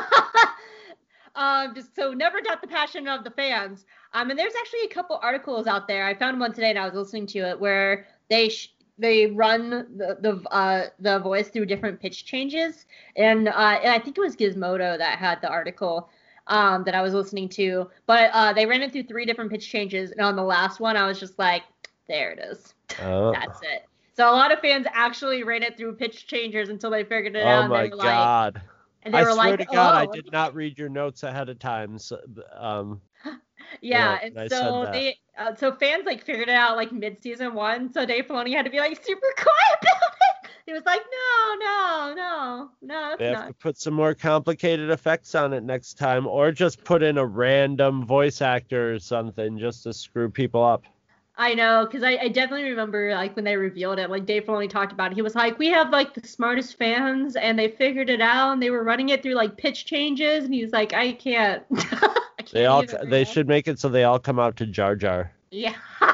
S3: Just so never doubt the passion of the fans. And there's actually a couple articles out there. I found one today and I was listening to it where they run the voice through different pitch changes. And I think it was Gizmodo that had the article that I was listening to. But they ran it through 3 different pitch changes. And on the last one, I was just like, there it is. That's it. So a lot of fans actually ran it through pitch changers until they figured it out.
S4: Oh my God.
S3: And they were
S4: swear to God, I did not read your notes ahead of time. So,
S3: yeah, and so fans like figured it out like mid-season 1. So Dave Filoni had to be like super quiet about it. He was like, no.
S4: They have to put some more complicated effects on it next time, or just put in a random voice actor or something just to screw people up.
S3: I know, because I definitely remember, like, when they revealed it, like, Dave Filoni talked about it. He was like, we have, like, the smartest fans, and they figured it out, and they were running it through, like, pitch changes, and he was like, I can't.
S4: They should make it so they all come out to Jar Jar.
S3: Yeah.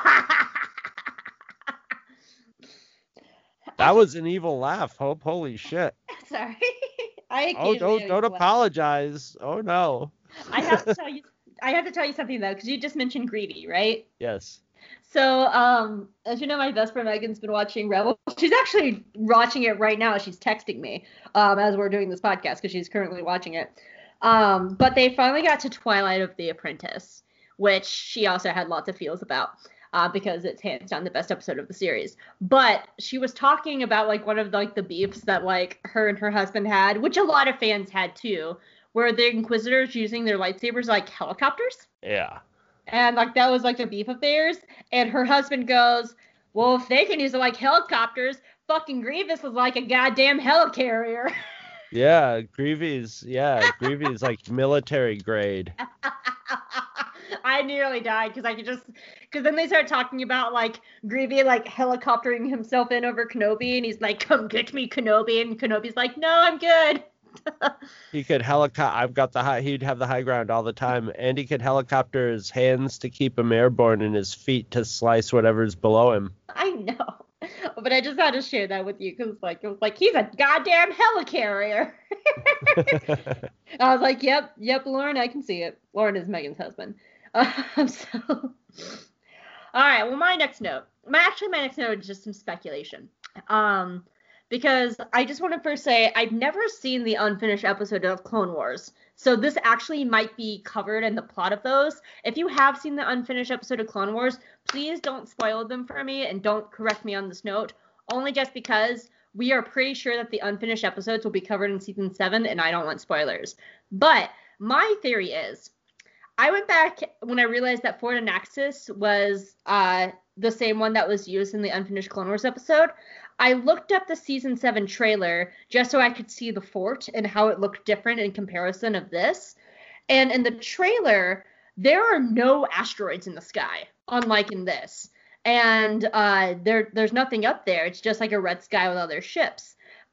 S4: That was an evil laugh, Hope. Holy shit.
S3: Sorry.
S4: Don't apologize. Oh, no.
S3: I have to tell you something, though, because you just mentioned Greedy, right?
S4: Yes.
S3: So, as you know, my best friend Megan's been watching Rebels. She's actually watching it right now. She's texting me as we're doing this podcast because she's currently watching it. But they finally got to Twilight of the Apprentice, which she also had lots of feels about because it's hands down the best episode of the series. But she was talking about like one of like the beefs that like her and her husband had, which a lot of fans had too, where the Inquisitors using their lightsabers like helicopters.
S4: Yeah.
S3: And, like, that was, like, a beef of theirs. And her husband goes, well, if they can use it like helicopters, fucking Grievous was like a goddamn helicarrier.
S4: Yeah, Grievous, like, military grade.
S3: I nearly died because then they started talking about, like, Grievous, like, helicoptering himself in over Kenobi. And he's like, come get me, Kenobi. And Kenobi's like, no, I'm good.
S4: He could he'd have the high ground all the time, and he could helicopter his hands to keep him airborne and his feet to slice whatever's below him.
S3: I know, but I just had to share that with you because it was like he's a goddamn helicarrier. I was like, yep, Lauren, I can see it. Lauren is Megan's husband. So, all right. Well, my next note is just some speculation. Because I just want to first say I've never seen the unfinished episode of Clone Wars. So this actually might be covered in the plot of those. If you have seen the unfinished episode of Clone Wars, please don't spoil them for me and don't correct me on this note. Only just because we are pretty sure that the unfinished episodes will be covered in season 7 and I don't want spoilers. But my theory is I went back when I realized that Fort Anaxis was the same one that was used in the unfinished Clone Wars episode. I looked up the season 7 trailer just so I could see the fort and how it looked different in comparison of this. And in the trailer, there are no asteroids in the sky, unlike in this. And there's nothing up there. It's just like a red sky with other ships.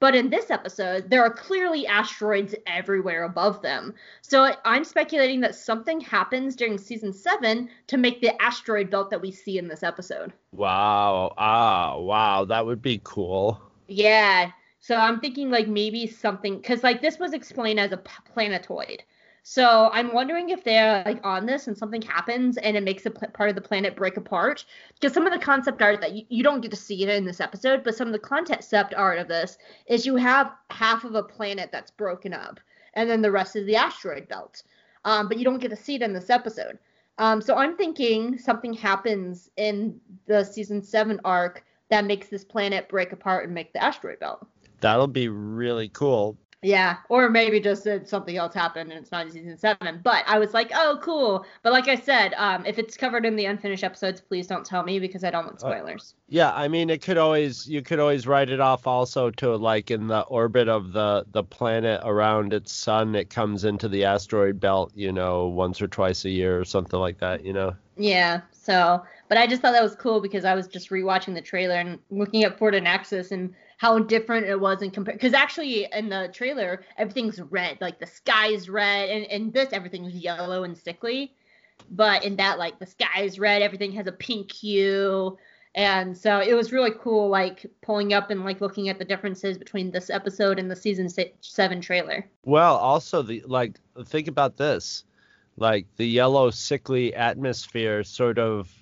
S3: But in this episode, there are clearly asteroids everywhere above them. So I'm speculating that something happens during season 7 to make the asteroid belt that we see in this episode.
S4: Wow. Wow. That would be cool.
S3: Yeah. So I'm thinking like maybe something, because like this was explained as a planetoid. So I'm wondering if they're like on this and something happens and it makes a part of the planet break apart. Because some of the concept art that you don't get to see it in this episode, but some of the concept art of this is you have half of a planet that's broken up and then the rest is the asteroid belt. But you don't get to see it in this episode. So I'm thinking something happens in the season 7 arc that makes this planet break apart and make the asteroid belt.
S4: That'll be really cool.
S3: Yeah, or maybe just something else happened and it's not in season 7. But I was like, oh, cool. But like I said, if it's covered in the unfinished episodes, please don't tell me because I don't want spoilers.
S4: Yeah, I mean, you could always write it off also to like in the orbit of the planet around its sun, it comes into the asteroid belt, once or twice a year or something like that,
S3: Yeah, so, but I just thought that was cool because I was just rewatching the trailer and looking at Fort Anaxis and how different it was in comparison. Because actually in the trailer, everything's red, like the sky's red, and in this everything's yellow and sickly. But in that, like the sky's red, everything has a pink hue, and so it was really cool, like pulling up and like looking at the differences between this episode and the season 7 trailer.
S4: Well, also think about this, like the yellow sickly atmosphere sort of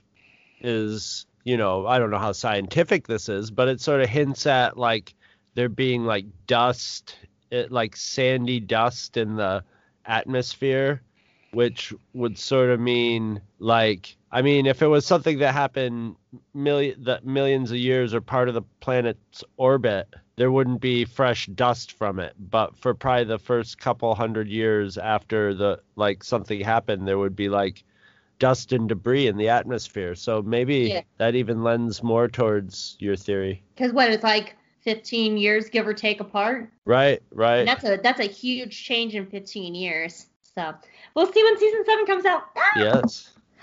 S4: is. I don't know how scientific this is, but it sort of hints at like there being like dust, like sandy dust in the atmosphere, which would sort of mean like, I mean, if it was something that happened millions of years or part of the planet's orbit, there wouldn't be fresh dust from it. But for probably the first couple hundred years after something happened, there would be like dust and debris in the atmosphere. So maybe that even lends more towards your theory.
S3: Because it's like 15 years, give or take, apart?
S4: Right.
S3: And that's a huge change in 15 years. So we'll see when season 7 comes out.
S4: Yes.
S3: So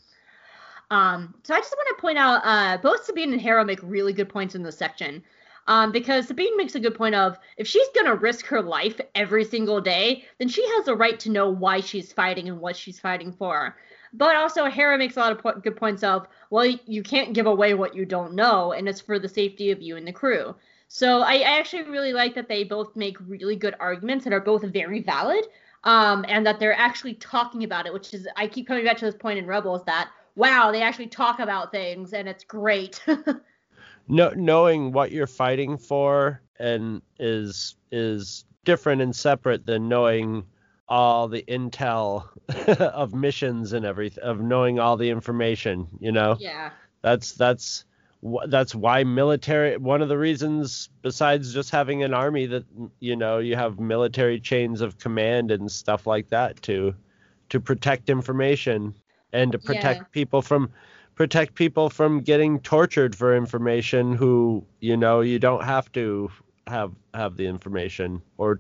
S3: I just want to point out, both Sabine and Harrow make really good points in this section. Because Sabine makes a good point of, if she's going to risk her life every single day, then she has a right to know why she's fighting and what she's fighting for. But also, Hera makes a lot of good points of, well, you can't give away what you don't know, and it's for the safety of you and the crew. So I actually really like that they both make really good arguments that are both very valid, and that they're actually talking about it, which is, I keep coming back to this point in Rebels that, wow, they actually talk about things, and it's great.
S4: Knowing what you're fighting for and is different and separate than knowing all the intel of missions and everything, of knowing all the information,
S3: Yeah.
S4: That's why military, one of the reasons besides just having an army that, you have military chains of command and stuff like that to protect information and to protect people from getting tortured for information who, you don't have to have the information or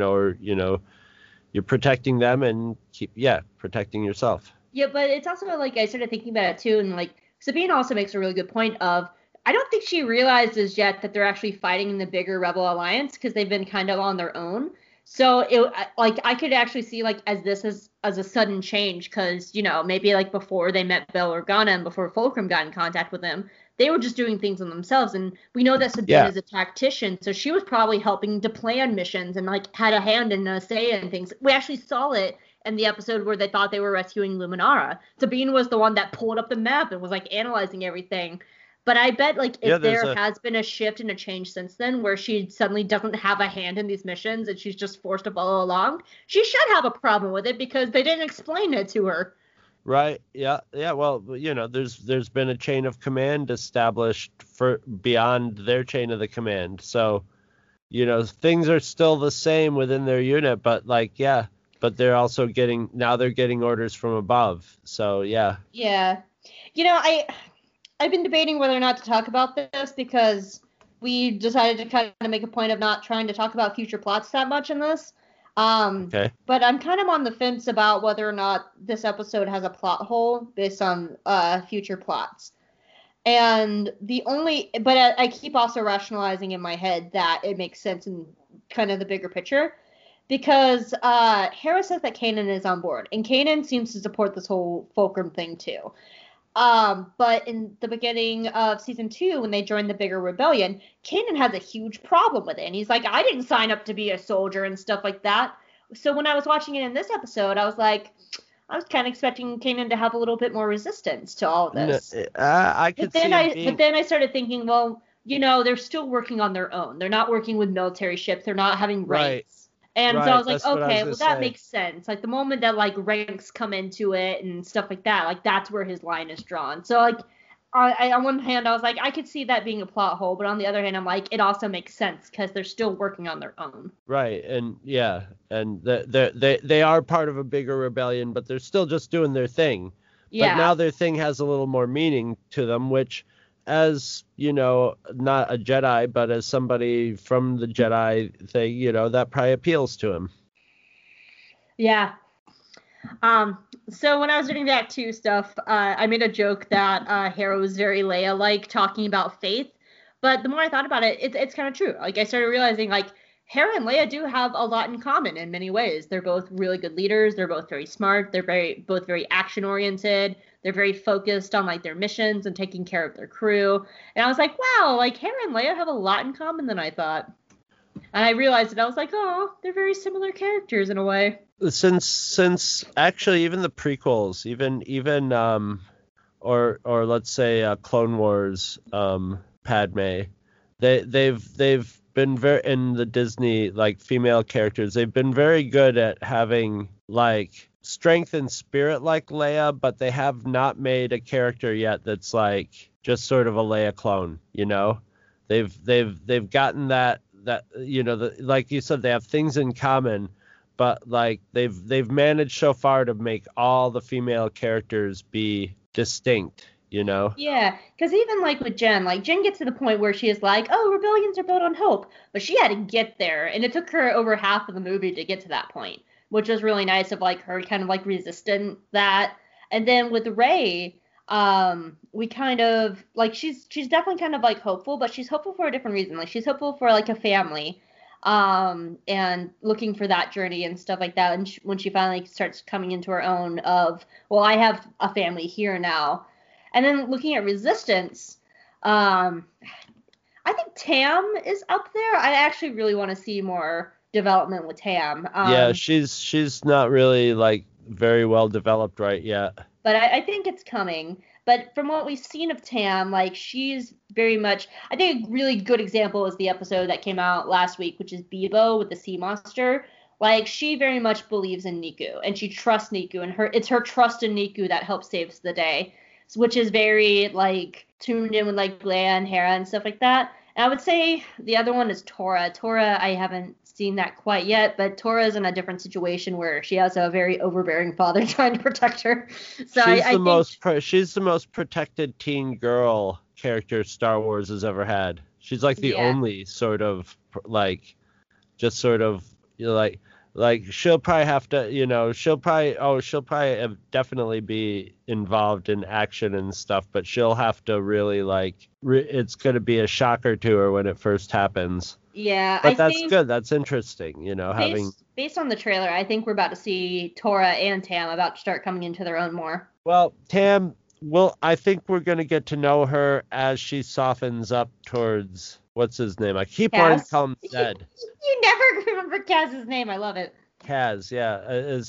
S4: you're protecting them and protecting yourself.
S3: Yeah, but it's also like I started thinking about it too, and like Sabine also makes a really good point of, I don't think she realizes yet that they're actually fighting in the bigger Rebel Alliance because they've been kind of on their own. So I could actually see like as a sudden change because, maybe like before they met Bail Organa and before Fulcrum got in contact with them, they were just doing things on themselves. And we know that Sabine is a tactician, so she was probably helping to plan missions and like had a hand in a say in things. We actually saw it in the episode where they thought they were rescuing Luminara. Sabine was the one that pulled up the map and was like analyzing everything. But I bet like if there has been a shift and a change since then where she suddenly doesn't have a hand in these missions and she's just forced to follow along, she should have a problem with it because they didn't explain it to her.
S4: Right. Yeah. Well, there's been a chain of command established for beyond their chain of the command. So, things are still the same within their unit, but but they're also getting orders from above. So, yeah.
S3: Yeah. I've been debating whether or not to talk about this because we decided to kind of make a point of not trying to talk about future plots that much in this.
S4: Okay.
S3: But I'm kind of on the fence about whether or not this episode has a plot hole based on future plots. And but I keep also rationalizing in my head that it makes sense in kind of the bigger picture, because Hera says that Kanan is on board, and Kanan seems to support this whole Fulcrum thing too. But in the beginning of season 2, when they joined the bigger rebellion, Kanan has a huge problem with it, and he's like, I didn't sign up to be a soldier and stuff like that. So when I was watching it in this episode, I was like, I was kind of expecting Kanan to have a little bit more resistance to all of this.
S4: I could see him being...
S3: But then I started thinking, well, they're still working on their own. They're not working with military ships. They're not having ranks. And so I was like, okay, well, that makes sense. Like, the moment that, like, ranks come into it and stuff like that, like, that's where his line is drawn. So, like, on one hand, I was like, I could see that being a plot hole, but on the other hand, I'm like, it also makes sense because they're still working on their own.
S4: Right, and yeah, and they are part of a bigger rebellion, but they're still just doing their thing. Yeah. But now their thing has a little more meaning to them, which, as, not a Jedi, but as somebody from the Jedi thing, that probably appeals to him.
S3: Yeah. So when I was doing that too stuff, I made a joke that Hera was very Leia-like, talking about faith. But the more I thought about it, it's kind of true. Like, I started realizing, like, Hera and Leia do have a lot in common in many ways. They're both really good leaders. They're both very smart. They're both very action-oriented. They're very focused on, like, their missions and taking care of their crew. And I was like, wow, like, Hera and Leia have a lot in common than I thought. And I realized it. I was like, oh, they're very similar characters in a way.
S4: Since actually even the prequels, even or let's say Clone Wars, Padme, they've been very, in the Disney, like, female characters, they've been very good at having, like, strength and spirit like Leia, but they have not made a character yet that's like just sort of a Leia clone. They've gotten that like you said, they have things in common, but like they've managed so far to make all the female characters be distinct.
S3: Yeah, because even like with Jen, like Jen gets to the point where she is like, oh, rebellions are built on hope, but she had to get there, and it took her over half of the movie to get to that point, which was really nice of like her kind of like resisting that. And then with Rey, we kind of like she's definitely kind of like hopeful, but she's hopeful for a different reason. Like, she's hopeful for like a family, and looking for that journey and stuff like that. And when she finally starts coming into her own of, well, I have a family here now. And then looking at Resistance, I think Tam is up there. I actually really want to see more development with Tam.
S4: Yeah, she's not really like very well developed right yet.
S3: But I think it's coming. But from what we've seen of Tam, like, she's very much, I think a really good example is the episode that came out last week, which is Bebo with the sea monster. Like, she very much believes in Niku, and she trusts Niku, and it's her trust in Niku that helps save the day, which is very, like, tuned in with, like, Leia and Hera and stuff like that. And I would say the other one is Tora. Tora, I haven't seen that quite yet, but Tora's in a different situation where she has a very overbearing father trying to protect her. So
S4: she's the most protected teen girl character Star Wars has ever had. She's like the only sort of like, just sort of, like she'll probably have to, she'll probably definitely be involved in action and stuff, but she'll have to really it's going to be a shocker to her when it first happens.
S3: Yeah,
S4: but that's good. That's interesting,
S3: based on the trailer, I think we're about to see Tora and Tam about to start coming into their own more.
S4: Well, Tam, I think we're going to get to know her as she softens up towards, what's his name? I keep wanting to call him Zed.
S3: You never remember Kaz's name. I love it.
S4: Kaz, yeah.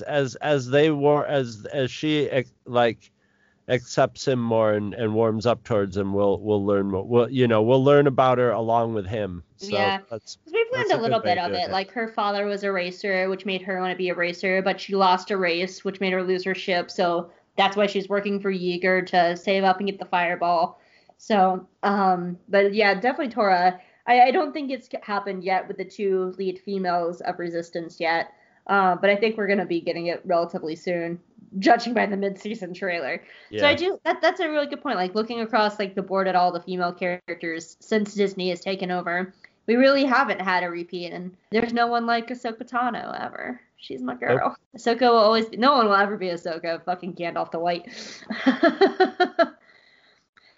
S4: As she like accepts him more and warms up towards him, we'll learn more. We'll learn about her along with him. So
S3: yeah, we've learned a little bit of it. Like, her father was a racer, which made her want to be a racer, but she lost a race, which made her lose her ship. So that's why she's working for Yeager to save up and get the fireball. So, but yeah, definitely Tora. I don't think it's happened yet with the two lead females of Resistance yet, but I think we're going to be getting it relatively soon, judging by the mid-season trailer. Yeah. So that's a really good point. Like, looking across like the board at all the female characters since Disney has taken over, we really haven't had a repeat, and there's no one like Ahsoka Tano ever. She's my girl. Nope. Ahsoka will always be. No one will ever be Ahsoka. Fucking Gandalf the White.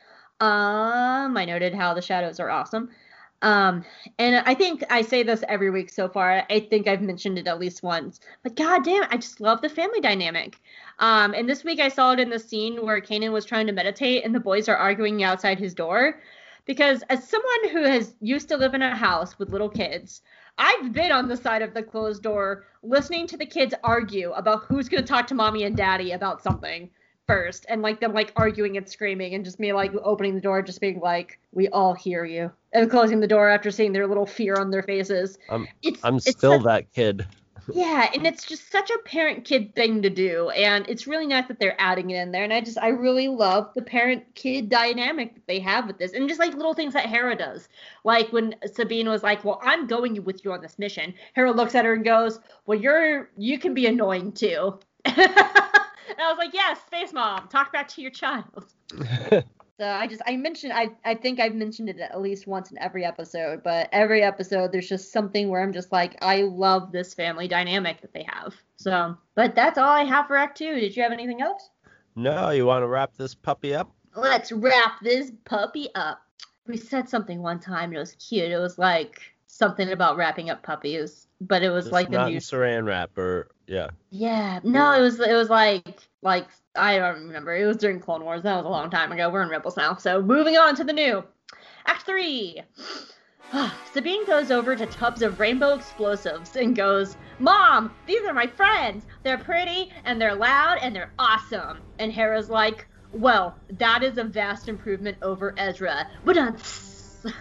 S3: I noted how the shadows are awesome. And I think I say this every week so far. I think I've mentioned it at least once. But goddamn, I just love the family dynamic. And this week I saw it in the scene where Kanan was trying to meditate and the boys are arguing outside his door. Because as someone who has used to live in a house with little kids, I've been on the side of the closed door listening to the kids argue about who's going to talk to mommy and daddy about something first, and like them like arguing and screaming, and just me like opening the door just being like, we all hear you, and closing the door after seeing their little fear on their faces.
S4: I'm still that kid.
S3: Yeah, and it's just such a parent-kid thing to do, and it's really nice that they're adding it in there, and I really love the parent-kid dynamic that they have with this, and just like little things that Hera does. Like when Sabine was like, well, I'm going with you on this mission, Hera looks at her and goes, well, you can be annoying too. And I was like, yes, Space Mom, talk back to your child. So I think I've mentioned it at least once in every episode, but every episode there's just something where I'm just like, I love this family dynamic that they have. So, but that's all I have for Act 2. Did you have anything else?
S4: No, you want to wrap this puppy up?
S3: Let's wrap this puppy up. We said something one time, and it was cute. It was like something about wrapping up puppies, but it was
S4: Just
S3: like
S4: not
S3: a new
S4: in Saran wrap, or yeah.
S3: Yeah, no, it was like I don't remember. It was during Clone Wars. That was a long time ago. We're in Rebels now. So moving on to the new. Act 3. Sabine goes over to tubs of rainbow explosives and goes, Mom, these are my friends. They're pretty and they're loud and they're awesome. And Hera's like, well, that is a vast improvement over Ezra. Sorry,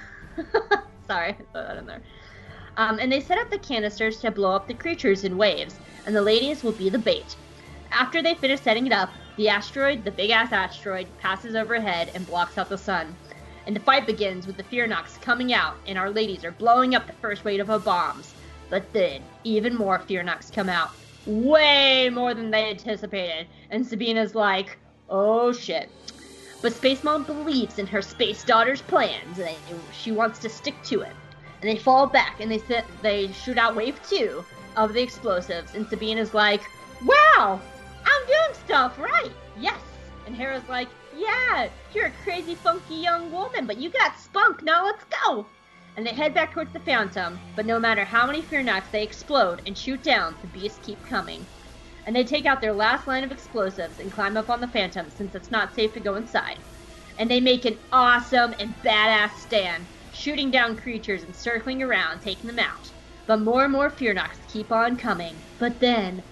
S3: I threw that in there. And they set up the canisters to blow up the creatures in waves, and the ladies will be the bait. After they finish setting it up, the big-ass asteroid, passes overhead and blocks out the sun. And the fight begins with the Fear Knocks coming out, and our ladies are blowing up the first wave of bombs. But then, even more Fear Knocks come out. Way more than they anticipated. And Sabina's like, oh shit. But Space Mom believes in her space daughter's plans, and she wants to stick to it. And they fall back, and they shoot out wave 2 of the explosives, and Sabina's like, wow, I'm doing stuff right, yes. And Hera's like, yeah, you're a crazy, funky young woman, but you got spunk, now let's go. And they head back towards the Phantom, but no matter how many Fear Knocks they explode and shoot down, the beasts keep coming. And they take out their last line of explosives and climb up on the Phantom since it's not safe to go inside. And they make an awesome and badass stand, shooting down creatures and circling around, taking them out. But more and more Fear Knocks keep on coming. But then,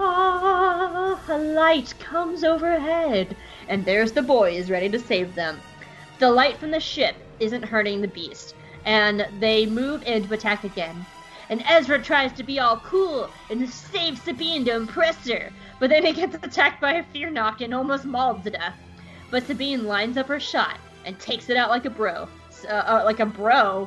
S3: a light comes overhead, and there's the boys ready to save them. The light from the ship isn't hurting the beast, and they move in to attack again. And Ezra tries to be all cool and save Sabine to impress her, but then he gets attacked by a Fear Knock and almost mauled to death. But Sabine lines up her shot and takes it out like a bro. Like a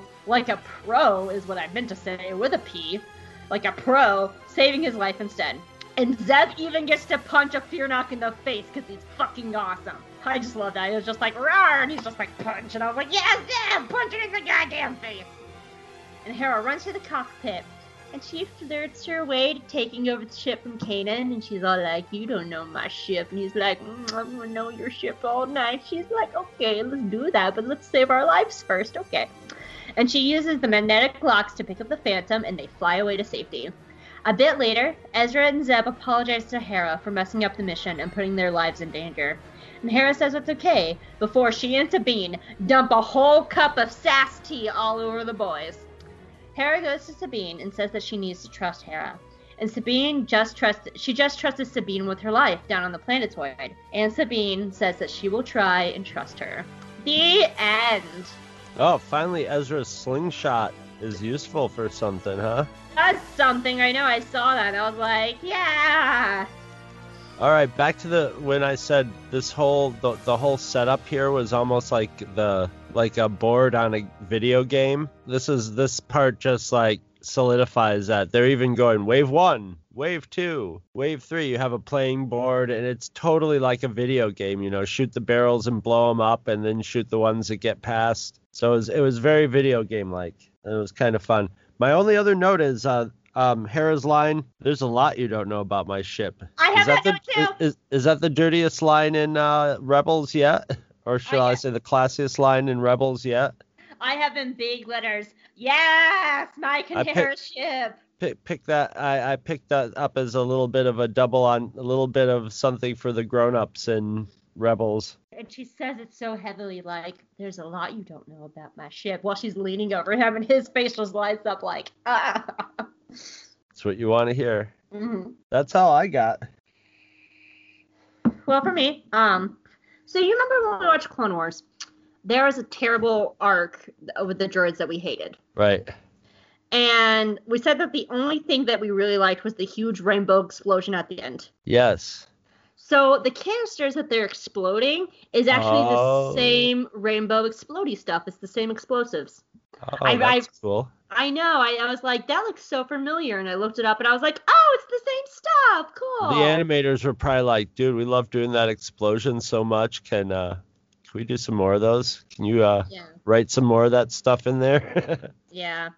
S3: pro is what I meant to say, with a P. Like a pro, saving his life instead. And Zeb even gets to punch a Fear Knock in the face because he's fucking awesome. I just love that. He was just like, rawr, and he's just like, punch. And I was like, yes, Zeb, punch it in the goddamn face. And Hera runs to the cockpit, and she flirts her way to taking over the ship from Kanan, and she's all like, you don't know my ship. And he's like, I'm gonna know your ship all night. She's like, okay, let's do that, but let's save our lives first, okay. And she uses the magnetic locks to pick up the Phantom, and they fly away to safety. A bit later, Ezra and Zeb apologize to Hera for messing up the mission and putting their lives in danger. And Hera says it's okay, before she and Sabine dump a whole cup of sass tea all over the boys. Hera goes to Sabine and says that she needs to trust Hera. And Sabine just trusted Sabine with her life down on the planetoid. And Sabine says that she will try and trust her. The end.
S4: Oh, finally Ezra's slingshot is useful for something, huh?
S3: That's something, I know, I saw that. I was like, yeah.
S4: All right, back to when I said this whole the whole setup here was almost like a board on a video game. This part just like solidifies that. They're even going wave 1, wave 2, wave 3. You have a playing board, and it's totally like a video game. You know, shoot the barrels and blow them up, and then shoot the ones that get past. So it was very video game like. It was kind of fun. My only other note is Hera's line, there's a lot you don't know about my ship.
S3: I have that note too.
S4: Is that the dirtiest line in Rebels yet? Or shall I say the classiest line in Rebels yet?
S3: I have in big letters. Yes, Mike and Hera's ship.
S4: Pick that. I picked that up as a little bit of a double on a little bit of something for the grown-ups in Rebels.
S3: And she says it so heavily, like, there's a lot you don't know about my ship, while she's leaning over him and his face just lights up like, ah.
S4: That's what you want to hear.
S3: Mm-hmm.
S4: That's all I got.
S3: Well, for me, so you remember when we watched Clone Wars? There was a terrible arc with the droids that we hated.
S4: Right.
S3: And we said that the only thing that we really liked was the huge rainbow explosion at the end.
S4: Yes.
S3: So the canisters that they're exploding is actually the same rainbow explodey stuff. It's the same explosives.
S4: Oh, that's cool.
S3: I know. I was like, that looks so familiar. And I looked it up and I was like, oh, it's the same stuff. Cool.
S4: The animators were probably like, dude, we love doing that explosion so much. Can we do some more of those? Can you write some more of that stuff in there?
S3: Yeah.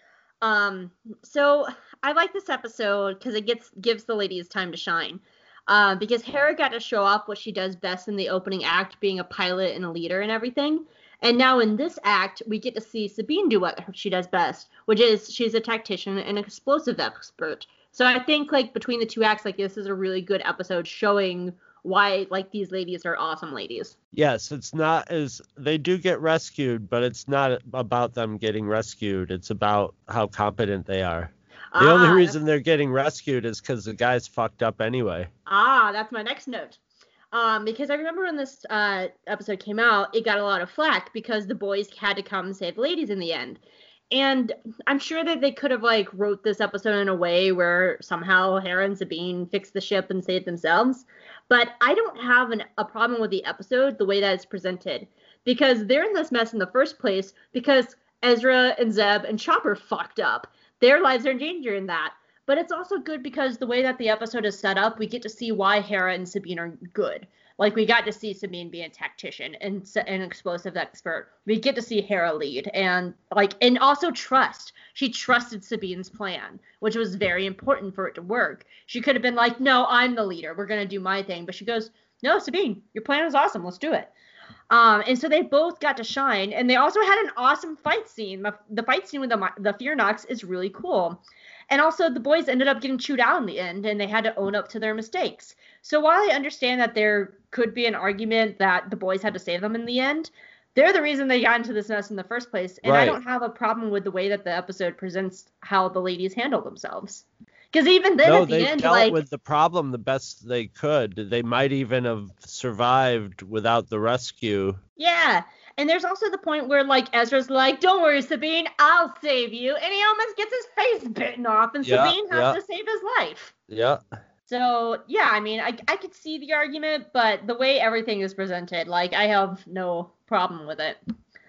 S3: So I like this episode because it gives the ladies time to shine. Because Hera got to show off what she does best in the opening act, being a pilot and a leader and everything. And now in this act, we get to see Sabine do what she does best, which is she's a tactician and an explosive expert. So I think like between the two acts, like this is a really good episode showing why like these ladies are awesome ladies.
S4: Yes, it's not as they do get rescued, but it's not about them getting rescued. It's about how competent they are. The only reason they're getting rescued is because the guy's fucked up anyway.
S3: That's my next note. Because I remember when this episode came out, it got a lot of flack because the boys had to come and save the ladies in the end. And I'm sure that they could have like wrote this episode in a way where somehow Hera and Sabine fix the ship and save themselves. But I don't have a problem with the episode the way that it's presented. Because they're in this mess in the first place because Ezra and Zeb and Chopper fucked up. Their lives are in danger in that. But it's also good because the way that the episode is set up, we get to see why Hera and Sabine are good. Like, we got to see Sabine be a tactician and an explosive expert. We get to see Hera lead and also trust. She trusted Sabine's plan, which was very important for it to work. She could have been like, no, I'm the leader. We're going to do my thing. But she goes, no, Sabine, your plan is awesome. Let's do it. And so they both got to shine. And they also had an awesome fight scene. The fight scene with the Fear Knocks is really cool. And also, the boys ended up getting chewed out in the end, and they had to own up to their mistakes. So while I understand that there could be an argument that the boys had to save them in the end, they're the reason they got into this mess in the first place. And right. I don't have a problem with the way that the episode presents how the ladies handle themselves. Because even then at the end,
S4: they dealt with the problem the best they could. They might even have survived without the rescue.
S3: Yeah. And there's also the point where, like, Ezra's like, don't worry, Sabine, I'll save you. And he almost gets his face bitten off, and Sabine has to save his life.
S4: Yeah.
S3: So, yeah, I mean, I could see the argument, but the way everything is presented, like, I have no problem with it.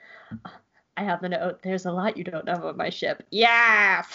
S3: I have the note, there's a lot you don't know about my ship. Yes!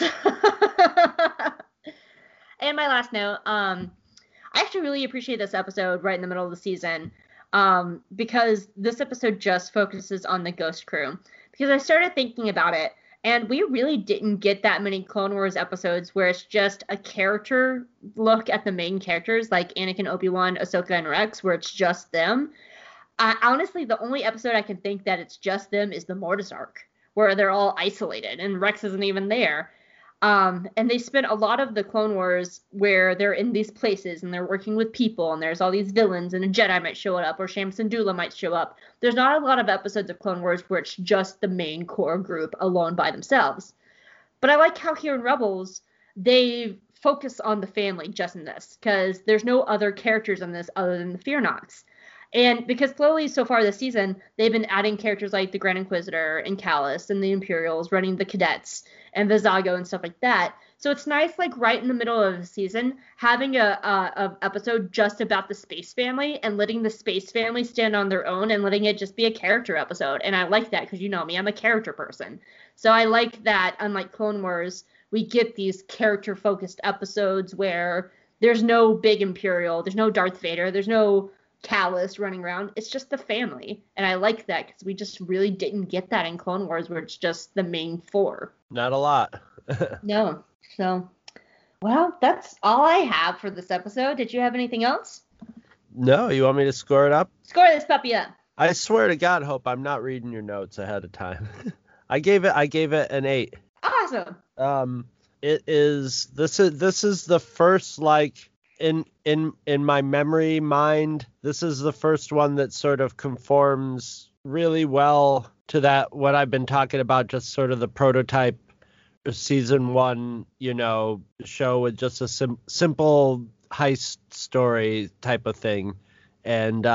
S3: And my last note, I actually really appreciate this episode right in the middle of the season. Because this episode just focuses on the Ghost Crew. Because I started thinking about it, and we really didn't get that many Clone Wars episodes where it's just a character look at the main characters, like Anakin, Obi-Wan, Ahsoka, and Rex, where it's just them. Honestly, the only episode I can think that it's just them is the Mortis arc, where they're all isolated, and Rex isn't even there. And they spent a lot of the Clone Wars where they're in these places and they're working with people and there's all these villains and a Jedi might show up or Sham Syndulla might show up. There's not a lot of episodes of Clone Wars where it's just the main core group alone by themselves. But I like how here in Rebels, they focus on the family just in this because there's no other characters in this other than the Fear Knocks. And because slowly so far this season, they've been adding characters like the Grand Inquisitor and Kallus and the Imperials running the cadets and Vizago and stuff like that. So it's nice, like right in the middle of the season, having a episode just about the Space Family and letting the Space Family stand on their own and letting it just be a character episode. And I like that because you know me, I'm a character person. So I like that, unlike Clone Wars, we get these character-focused episodes where there's no big Imperial, there's no Darth Vader, there's no Kallus running around. It's just the family. And I like that because we just really didn't get that in Clone Wars where it's just the main four.
S4: Not a lot.
S3: No. So, well, that's all I have for this episode. Did you have anything else?
S4: No. You want me to score it up?
S3: Score this puppy up.
S4: I swear to God, Hope, I'm not reading your notes ahead of time. I gave it an 8.
S3: Awesome.
S4: This is the first, like, in my memory mind, this is the first one that sort of conforms really well to that, what I've been talking about, just sort of the prototype season 1, show with just a simple heist story type of thing. And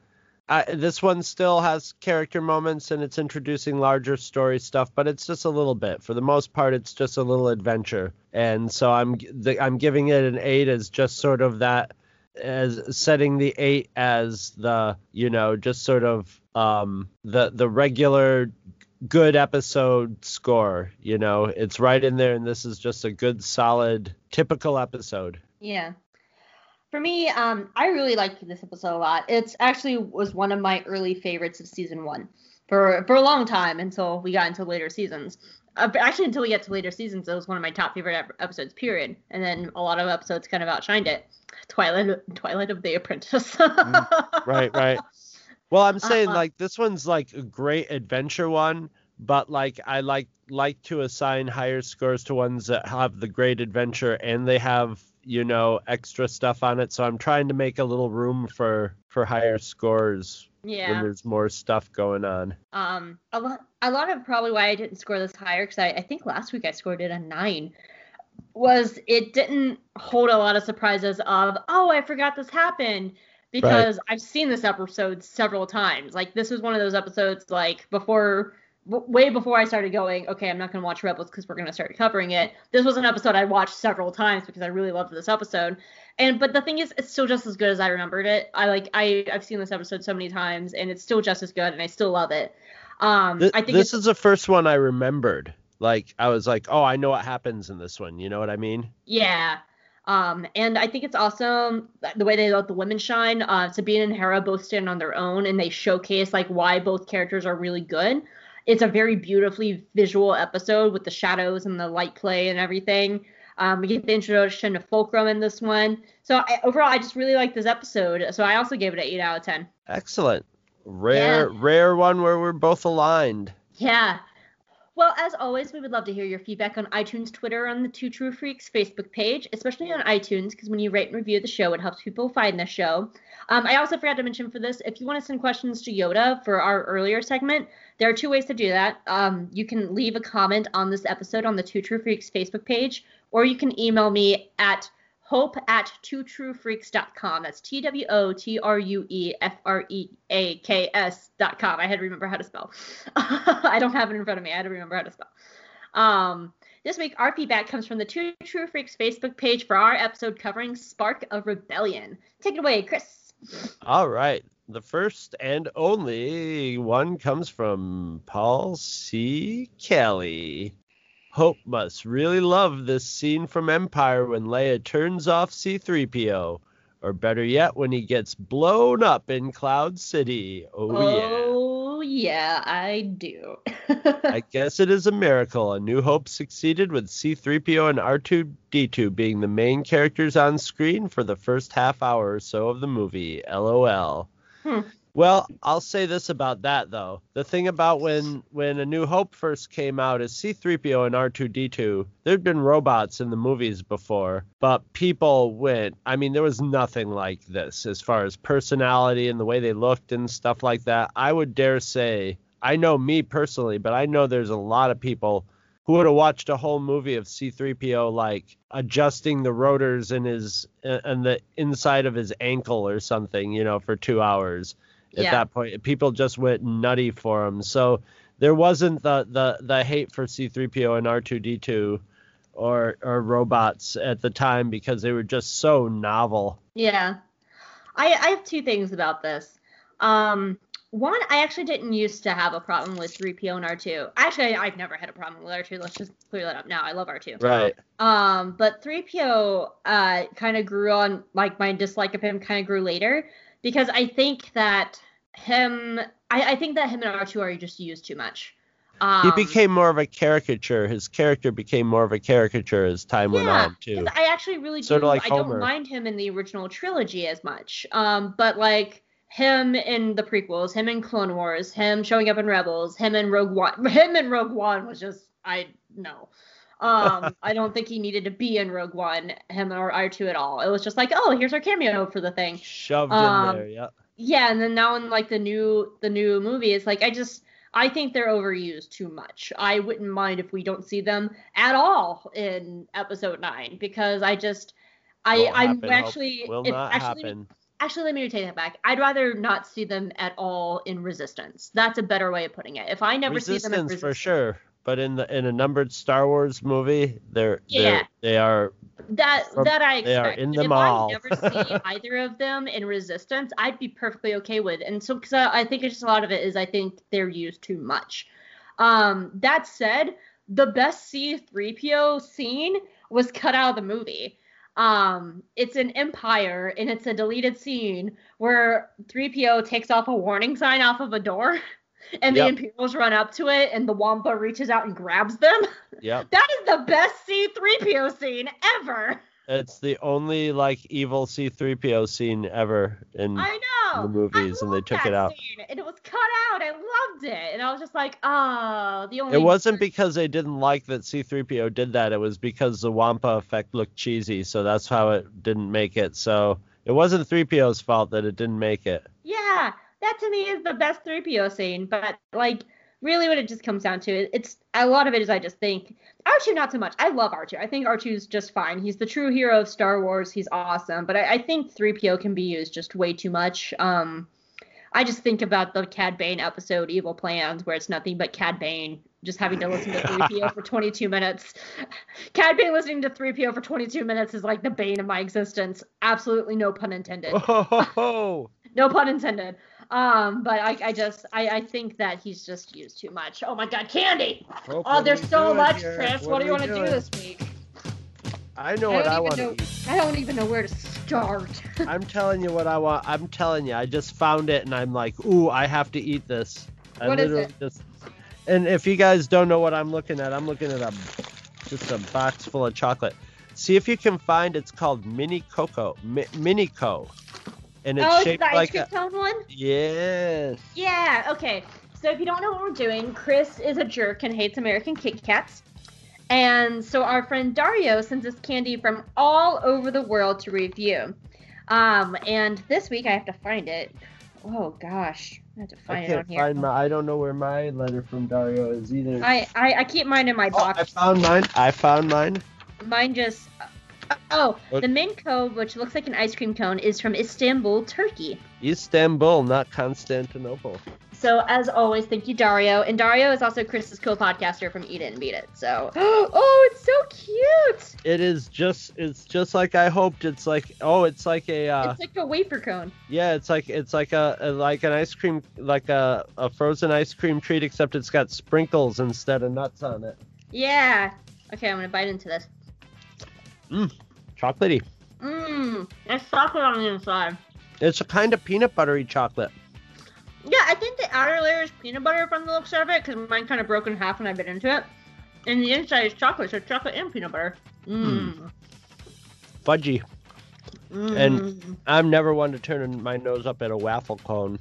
S4: this one still has character moments and it's introducing larger story stuff, but it's just a little bit. For the most part, it's just a little adventure. And so I'm giving it an 8 as just sort of that, as setting the 8 as the, just sort of the regular good episode score. It's right in there, and this is just a good, solid, typical episode.
S3: Yeah. For me, I really liked this episode a lot. It actually was one of my early favorites of season 1 for a long time until we got into later seasons. Actually, until we get to later seasons, it was one of my top favorite episodes, period. And then a lot of episodes kind of outshined it. Twilight of the Apprentice.
S4: Right. Well, I'm saying, like, this one's like a great adventure one, but like I like to assign higher scores to ones that have the great adventure and they have, extra stuff on it. So I'm trying to make a little room for higher scores when there's more stuff going on.
S3: A lot of probably why I didn't score this higher, because I think last week I scored it a 9, was it didn't hold a lot of surprises of, oh, I forgot this happened, because I've seen this episode several times. Like, this was one of those episodes, like, way before I started going, okay, I'm not going to watch Rebels because we're going to start covering it. This was an episode I watched several times because I really loved this episode. But the thing is, it's still just as good as I remembered it. I've seen this episode so many times, and it's still just as good, and I still love it. I think
S4: this is the first one I remembered. Like, I was like, oh, I know what happens in this one. You know what I mean?
S3: Yeah. And I think it's awesome the way they let the women shine. Sabine and Hera both stand on their own, and they showcase, like, why both characters are really good. It's a very beautifully visual episode with the shadows and the light play and everything. We get the introduction to Fulcrum in this one. So overall, I just really like this episode. So I also gave it an 8 out of 10.
S4: Excellent. Rare one where we're both aligned.
S3: Yeah. Well, as always, we would love to hear your feedback on iTunes, Twitter, on the Two True Freaks Facebook page, especially on iTunes, because when you rate and review the show, it helps people find the show. I also forgot to mention for this, if you want to send questions to Yoda for our earlier segment, there are 2 ways to do that. You can leave a comment on this episode on the Two True Freaks Facebook page, or you can email me at hope@twotruefreaks.com. That's TWOTRUEFREAKS.com. I had to remember how to spell. I don't have it in front of me. I had to remember how to spell. This week, our feedback comes from the Two True Freaks Facebook page for our episode covering Spark of Rebellion. Take it away, Chris.
S4: All right. The first and only one comes from Paul C. Kelly. Hope must really love this scene from Empire when Leia turns off C-3PO. Or better yet, when he gets blown up in Cloud City.
S3: Oh, yeah, I do.
S4: I guess it is a miracle. A New Hope succeeded with C-3PO and R2-D2 being the main characters on screen for the first half hour or so of the movie. LOL. Well, I'll say this about that, though. The thing about when A New Hope first came out is C-3PO and R2-D2, there'd been robots in the movies before, but people went, I mean, there was nothing like this as far as personality and the way they looked and stuff like that. I would dare say, I know me personally, but I know there's a lot of people who would have watched a whole movie of C-3PO, like, adjusting the rotors in the inside of his ankle or something, for 2 hours. At that point, people just went nutty for him. So there wasn't the hate for C-3PO and R2-D2 or robots at the time because they were just so novel.
S3: Yeah. I have 2 things about this. One, I actually didn't used to have a problem with 3PO and R2. Actually, I've never had a problem with R2. Let's just clear that up now. I love R2.
S4: Right.
S3: But 3PO kind of grew on, like, my dislike of him kind of grew later. Because I think that him and R2 are just used too much.
S4: He became more of a caricature. His character became more of a caricature as time went on, too.
S3: I actually really do.
S4: Sort of like
S3: I
S4: Homer.
S3: don't mind him in the original trilogy as much. But, like, him in the prequels, him in Clone Wars, him showing up in Rebels, him in Rogue One. Him in Rogue One was just, no. I don't think he needed to be in Rogue One, him or R2 at all. It was just like, oh, here's our cameo for the thing.
S4: Shoved in there, yeah.
S3: Yeah, and then now in like the new movie, it's like I think they're overused too much. I wouldn't mind if we don't see them at all in Episode 9 because I'm actually
S4: will not happen.
S3: Actually, let me take that back. I'd rather not see them at all in Resistance. That's a better way of putting it. If I never see them in Resistance,
S4: for sure. But in a numbered Star Wars movie, they are
S3: that I expect.
S4: They are in the
S3: if
S4: mall.
S3: I never see either of them in Resistance, I'd be perfectly okay with. And so, because I think it's just a lot of it is I think they're used too much. That said, the best C-3PO scene was cut out of the movie. It's an Empire, and it's a deleted scene where 3PO takes off a warning sign off of a door. And the Imperials run up to it, and the Wampa reaches out and grabs them.
S4: Yep.
S3: That is the best C-3PO scene ever.
S4: It's the only evil C-3PO scene ever in the movies, and they took it out.
S3: Scene, and it was cut out. I loved it, and I was just like, oh, the only.
S4: It wasn't because they didn't like that C-3PO did that. It was because the Wampa effect looked cheesy, so that's how it didn't make it. So it wasn't 3PO's fault that it didn't make it.
S3: Yeah. That to me is the best 3PO scene, but really what it just comes down to, it's a lot of it is I just think R2 not so much. I love R2. I think R2's just fine. He's the true hero of Star Wars. He's awesome, but I think 3PO can be used just way too much. I just think about the Cad Bane episode Evil Plans where it's nothing but Cad Bane just having to listen to 3PO for 22 minutes. Cad Bane listening to 3PO for 22 minutes is like the bane of my existence. Absolutely no pun intended.
S4: Oh.
S3: No pun intended. But I think that he's just used too much. Oh my God, candy! There's so much, Chris. What do you want to do this week?
S4: I know what I want to eat.
S3: I don't even know where to start.
S4: I'm telling you what I want. I'm telling you, I just found it and I'm like, ooh, I have to eat this.
S3: What is it?
S4: And if you guys don't know what I'm looking at just a box full of chocolate. See if you can find. It's called Mini Coco, Minico. And it's shaped
S3: the
S4: like
S3: ice cream cone one?
S4: Yes.
S3: Yeah, okay. So if you don't know what we're doing, Chris is a jerk and hates American Kit Kats. And so our friend Dario sends us candy from all over the world to review. And this week I have to find it. Oh gosh, I have to find it on here.
S4: I don't know where my letter from Dario is either.
S3: I keep mine in my box.
S4: I found mine.
S3: Mine just... the Minco, which looks like an ice cream cone, is from Istanbul, Turkey.
S4: Istanbul, not Constantinople.
S3: So, as always, thank you, Dario. And Dario is also Chris's co-podcaster from Eat It and Beat It. So, oh, it's so cute.
S4: It's just like I hoped. It's like a...
S3: it's like a wafer cone.
S4: Yeah, it's like an ice cream, like a frozen ice cream treat, except it's got sprinkles instead of nuts on it.
S3: Yeah. Okay, I'm gonna bite into this.
S4: Chocolatey.
S3: There's chocolate on the inside.
S4: It's a kind of peanut buttery chocolate.
S3: Yeah, I think the outer layer is peanut butter from the looks of it, because mine kind of broke in half when I bit into it. And the inside is chocolate, so chocolate and peanut butter.
S4: Fudgy. And I'm never one to turn my nose up at a waffle cone.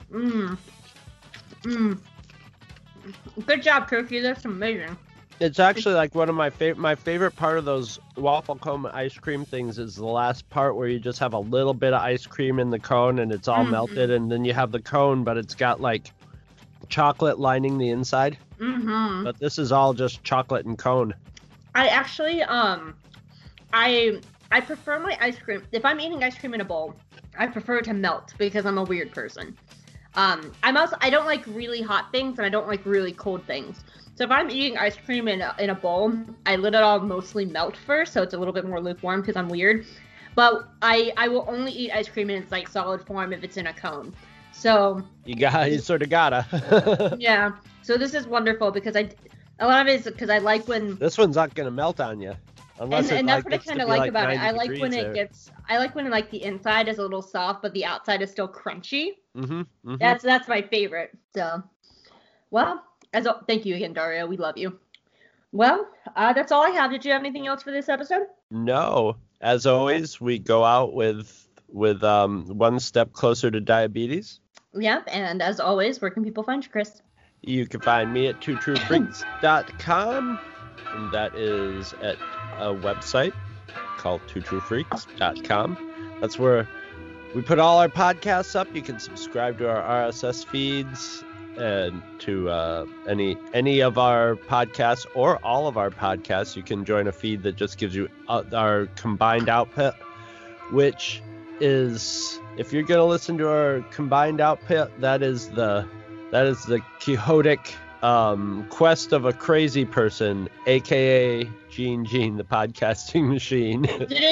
S3: Good job, Turkey. That's amazing.
S4: It's actually like one of my favorite part of those waffle cone ice cream things is the last part where you just have a little bit of ice cream in the cone and it's all melted, and then you have the cone, but it's got like chocolate lining the inside. But this is all just chocolate and cone. I actually
S3: I prefer my ice cream. If I'm eating ice cream in a bowl, I prefer it to melt because I'm a weird person. I don't like really hot things and I don't like really cold things. So if I'm eating ice cream in a bowl, I let it all mostly melt first, so it's a little bit more lukewarm because I'm weird. But I will only eat ice cream in its like solid form if it's in a cone. So
S4: you sort of gotta.
S3: Yeah. So this is wonderful because a lot of it is because I like when
S4: this one's not gonna melt on you. Unless
S3: and that's what I kind of like about it. I like when the inside is a little soft, but the outside is still crunchy. That's my favorite. So, well. Thank you again, Dario. We love you. Well, that's all I have. Did you have anything else for this episode?
S4: No. As always, we go out with with one step closer to diabetes.
S3: Yep, and as always, where can people find you, Chris?
S4: You can find me at twotruefreaks.com, and that is at a website called twotruefreaks.com. That's where we put all our podcasts up. You can subscribe to our RSS feeds and to any of our podcasts or all of our podcasts. You can join a feed that just gives you our combined output, which is, if you're going to listen to our combined output, that is the quixotic quest of a crazy person, aka Gene, the podcasting machine.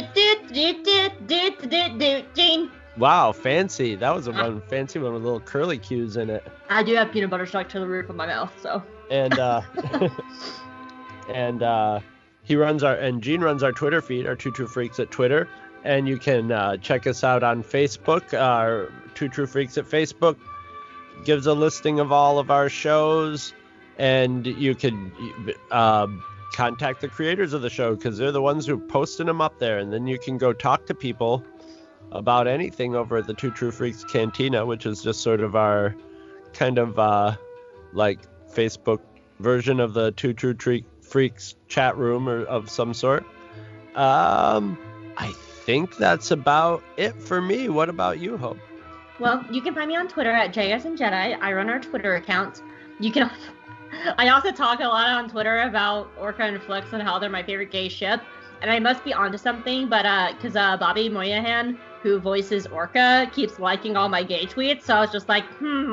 S3: Gene.
S4: Wow, fancy. That was a fancy one with little curly cues in it.
S3: I do have peanut butter stuck to the roof of my mouth, so.
S4: And Gene runs our Twitter feed, our Two True Freaks at Twitter, and you can check us out on Facebook. Our Two True Freaks at Facebook gives a listing of all of our shows, and you can contact the creators of the show because they're the ones who are posting them up there, and then you can go talk to people about anything over at the Two True Freaks Cantina, which is just sort of our kind of like Facebook version of the Two True Freaks chat room or of some sort. I think that's about it for me. What about you, Hope?
S3: Well, you can find me on Twitter at JSandJedi. I run our Twitter account. You can. I also talk a lot on Twitter about Orca and Flix and how they're my favorite gay ship. And I must be onto something, but because Bobby Moynihan, who voices Orca, keeps liking all my gay tweets, so I was just like,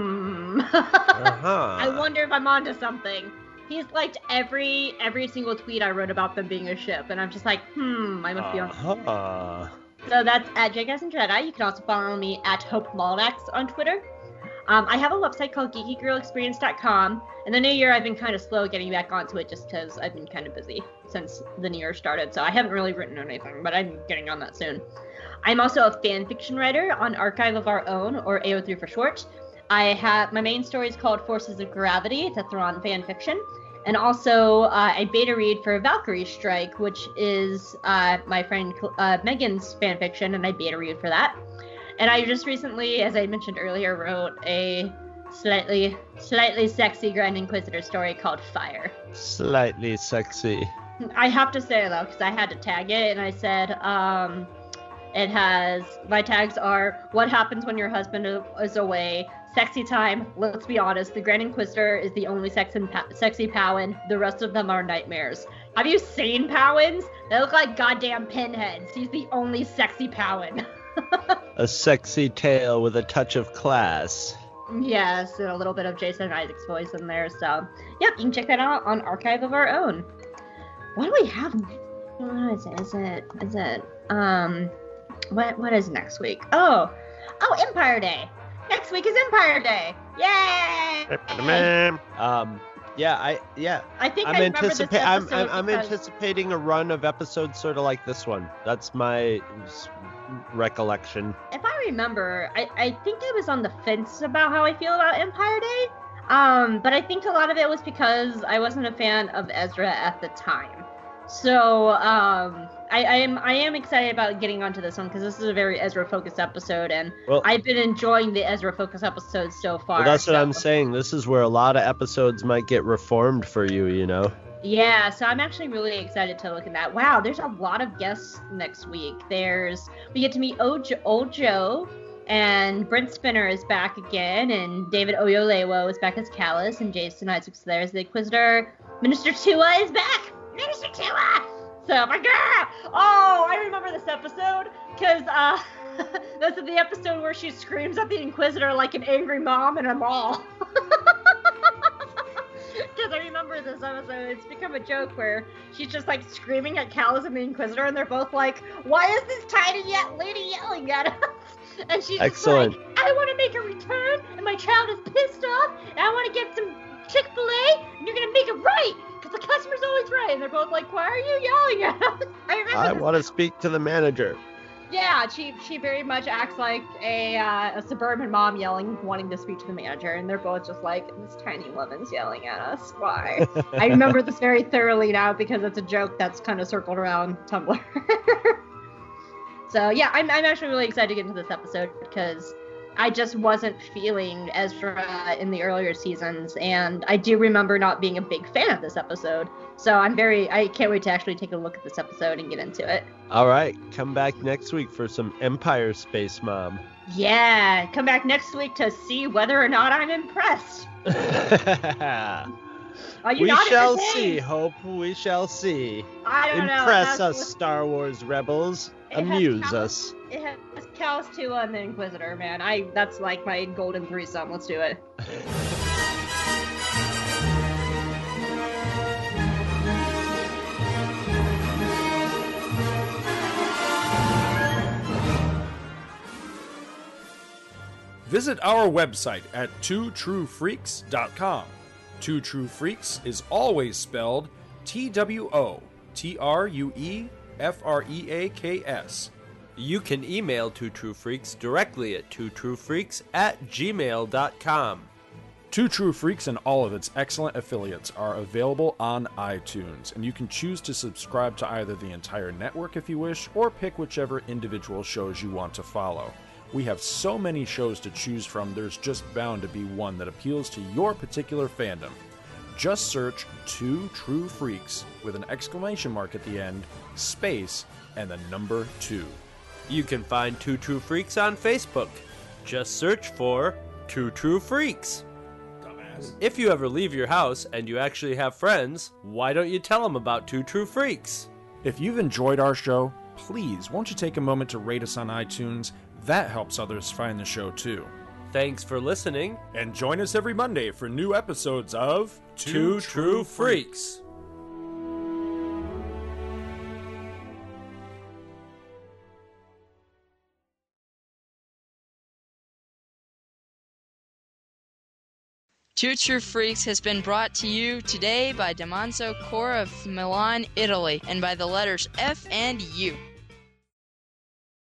S3: I wonder if I'm onto something. He's liked every single tweet I wrote about them being a ship, and I'm just like, I must be onto something. So that's at JGuysandJedi. You can also follow me at Hope Moldax on Twitter. I have a website called geekygirlexperience.com. In the new year, I've been kind of slow getting back onto it just because I've been kind of busy since the new year started. So I haven't really written anything, but I'm getting on that soon. I'm also a fan fiction writer on Archive of Our Own, or AO3 for short. My main story is called Forces of Gravity. It's a Thrawn fan fiction. And also, I beta read for Valkyrie Strike, which is my friend Megan's fan fiction, and I beta read for that. And I just recently, as I mentioned earlier, wrote a slightly sexy Grand Inquisitor story called Fire.
S4: Slightly sexy.
S3: I have to say, though, because I had to tag it, and I said, my tags are, what happens when your husband is away, sexy time, let's be honest, the Grand Inquisitor is the only sexy Powin, the rest of them are nightmares. Have you seen Powins? They look like goddamn pinheads. He's the only sexy Powin.
S4: A sexy tale with a touch of class.
S3: Yes, and a little bit of Jason Isaac's voice in there, so, yep, you can check that out on Archive of Our Own. What do we have next? What is next week? Oh, Empire Day. Next week is Empire Day. Yay!
S4: I think
S3: I remember this episode
S4: I'm anticipating a run of episodes sort of like this one. That's my recollection.
S3: If I remember, I think I was on the fence about how I feel about Empire Day. But I think a lot of it was because I wasn't a fan of Ezra at the time. So I am excited about getting onto this one because this is a very Ezra-focused episode, and I've been enjoying the Ezra-focused episodes so far.
S4: Well, that's what I'm saying. This is where a lot of episodes might get reformed for you, you know?
S3: Yeah, so I'm actually really excited to look at that. Wow, there's a lot of guests next week. We get to meet Old Joe, and Brent Spinner is back again, and David Oyelowo is back as Callus, and Jason Isaacs there as the Inquisitor. Minister Tua is back! Minister Tua! So, my girl! Oh, I remember this episode, because, this is the episode where she screams at the Inquisitor like an angry mom in a mall. Because I remember this episode, it's become a joke where she's just, like, screaming at Callus and the Inquisitor, and they're both like, why is this tiny lady yelling at us? And she's
S4: Excellent.
S3: just like, I want to make a return, and my child is pissed off, and I want to get some Chick-fil-A, and you're going to make it right, because the customer's always right. And they're both like, why are you yelling at us?
S4: I want to speak to the manager.
S3: Yeah, she very much acts like a suburban mom wanting to speak to the manager, and they're both just like, this tiny woman's yelling at us. Why? I remember this very thoroughly now because it's a joke that's kind of circled around Tumblr. So yeah, I'm actually really excited to get into this episode because I just wasn't feeling Ezra in the earlier seasons, and I do remember not being a big fan of this episode. So I can't wait to actually take a look at this episode and get into it.
S4: All right, come back next week for some Empire Space Mom.
S3: Yeah, come back next week to see whether or not I'm impressed.
S4: We shall see, Hope. We shall see.
S3: I don't know.
S4: Impress us, Star Wars rebels. Amuse us.
S3: It has Callus Tua and the Inquisitor, man. That's like my golden threesome. Let's do it.
S2: Visit our website at twotruefreaks.com. Two True Freaks is always spelled TWOTRUEFREAKS.
S4: You can email Two True Freaks directly at twotruefreaks@gmail.com.
S2: Two True Freaks and all of its excellent affiliates are available on iTunes, and you can choose to subscribe to either the entire network if you wish, or pick whichever individual shows you want to follow. We have so many shows to choose from, there's just bound to be one that appeals to your particular fandom. Just search Two True Freaks with an exclamation mark at the end, space, and the number 2.
S4: You can find Two True Freaks on Facebook. Just search for Two True Freaks. Dumbass. If you ever leave your house and you actually have friends, why don't you tell them about Two True Freaks?
S2: If you've enjoyed our show, please won't you take a moment to rate us on iTunes? That helps others find the show too.
S4: Thanks for listening,
S2: and join us every Monday for new episodes of
S4: Two True Freaks.
S5: Two True Freaks has been brought to you today by Damanzo Corps of Milan, Italy, and by the letters F and U.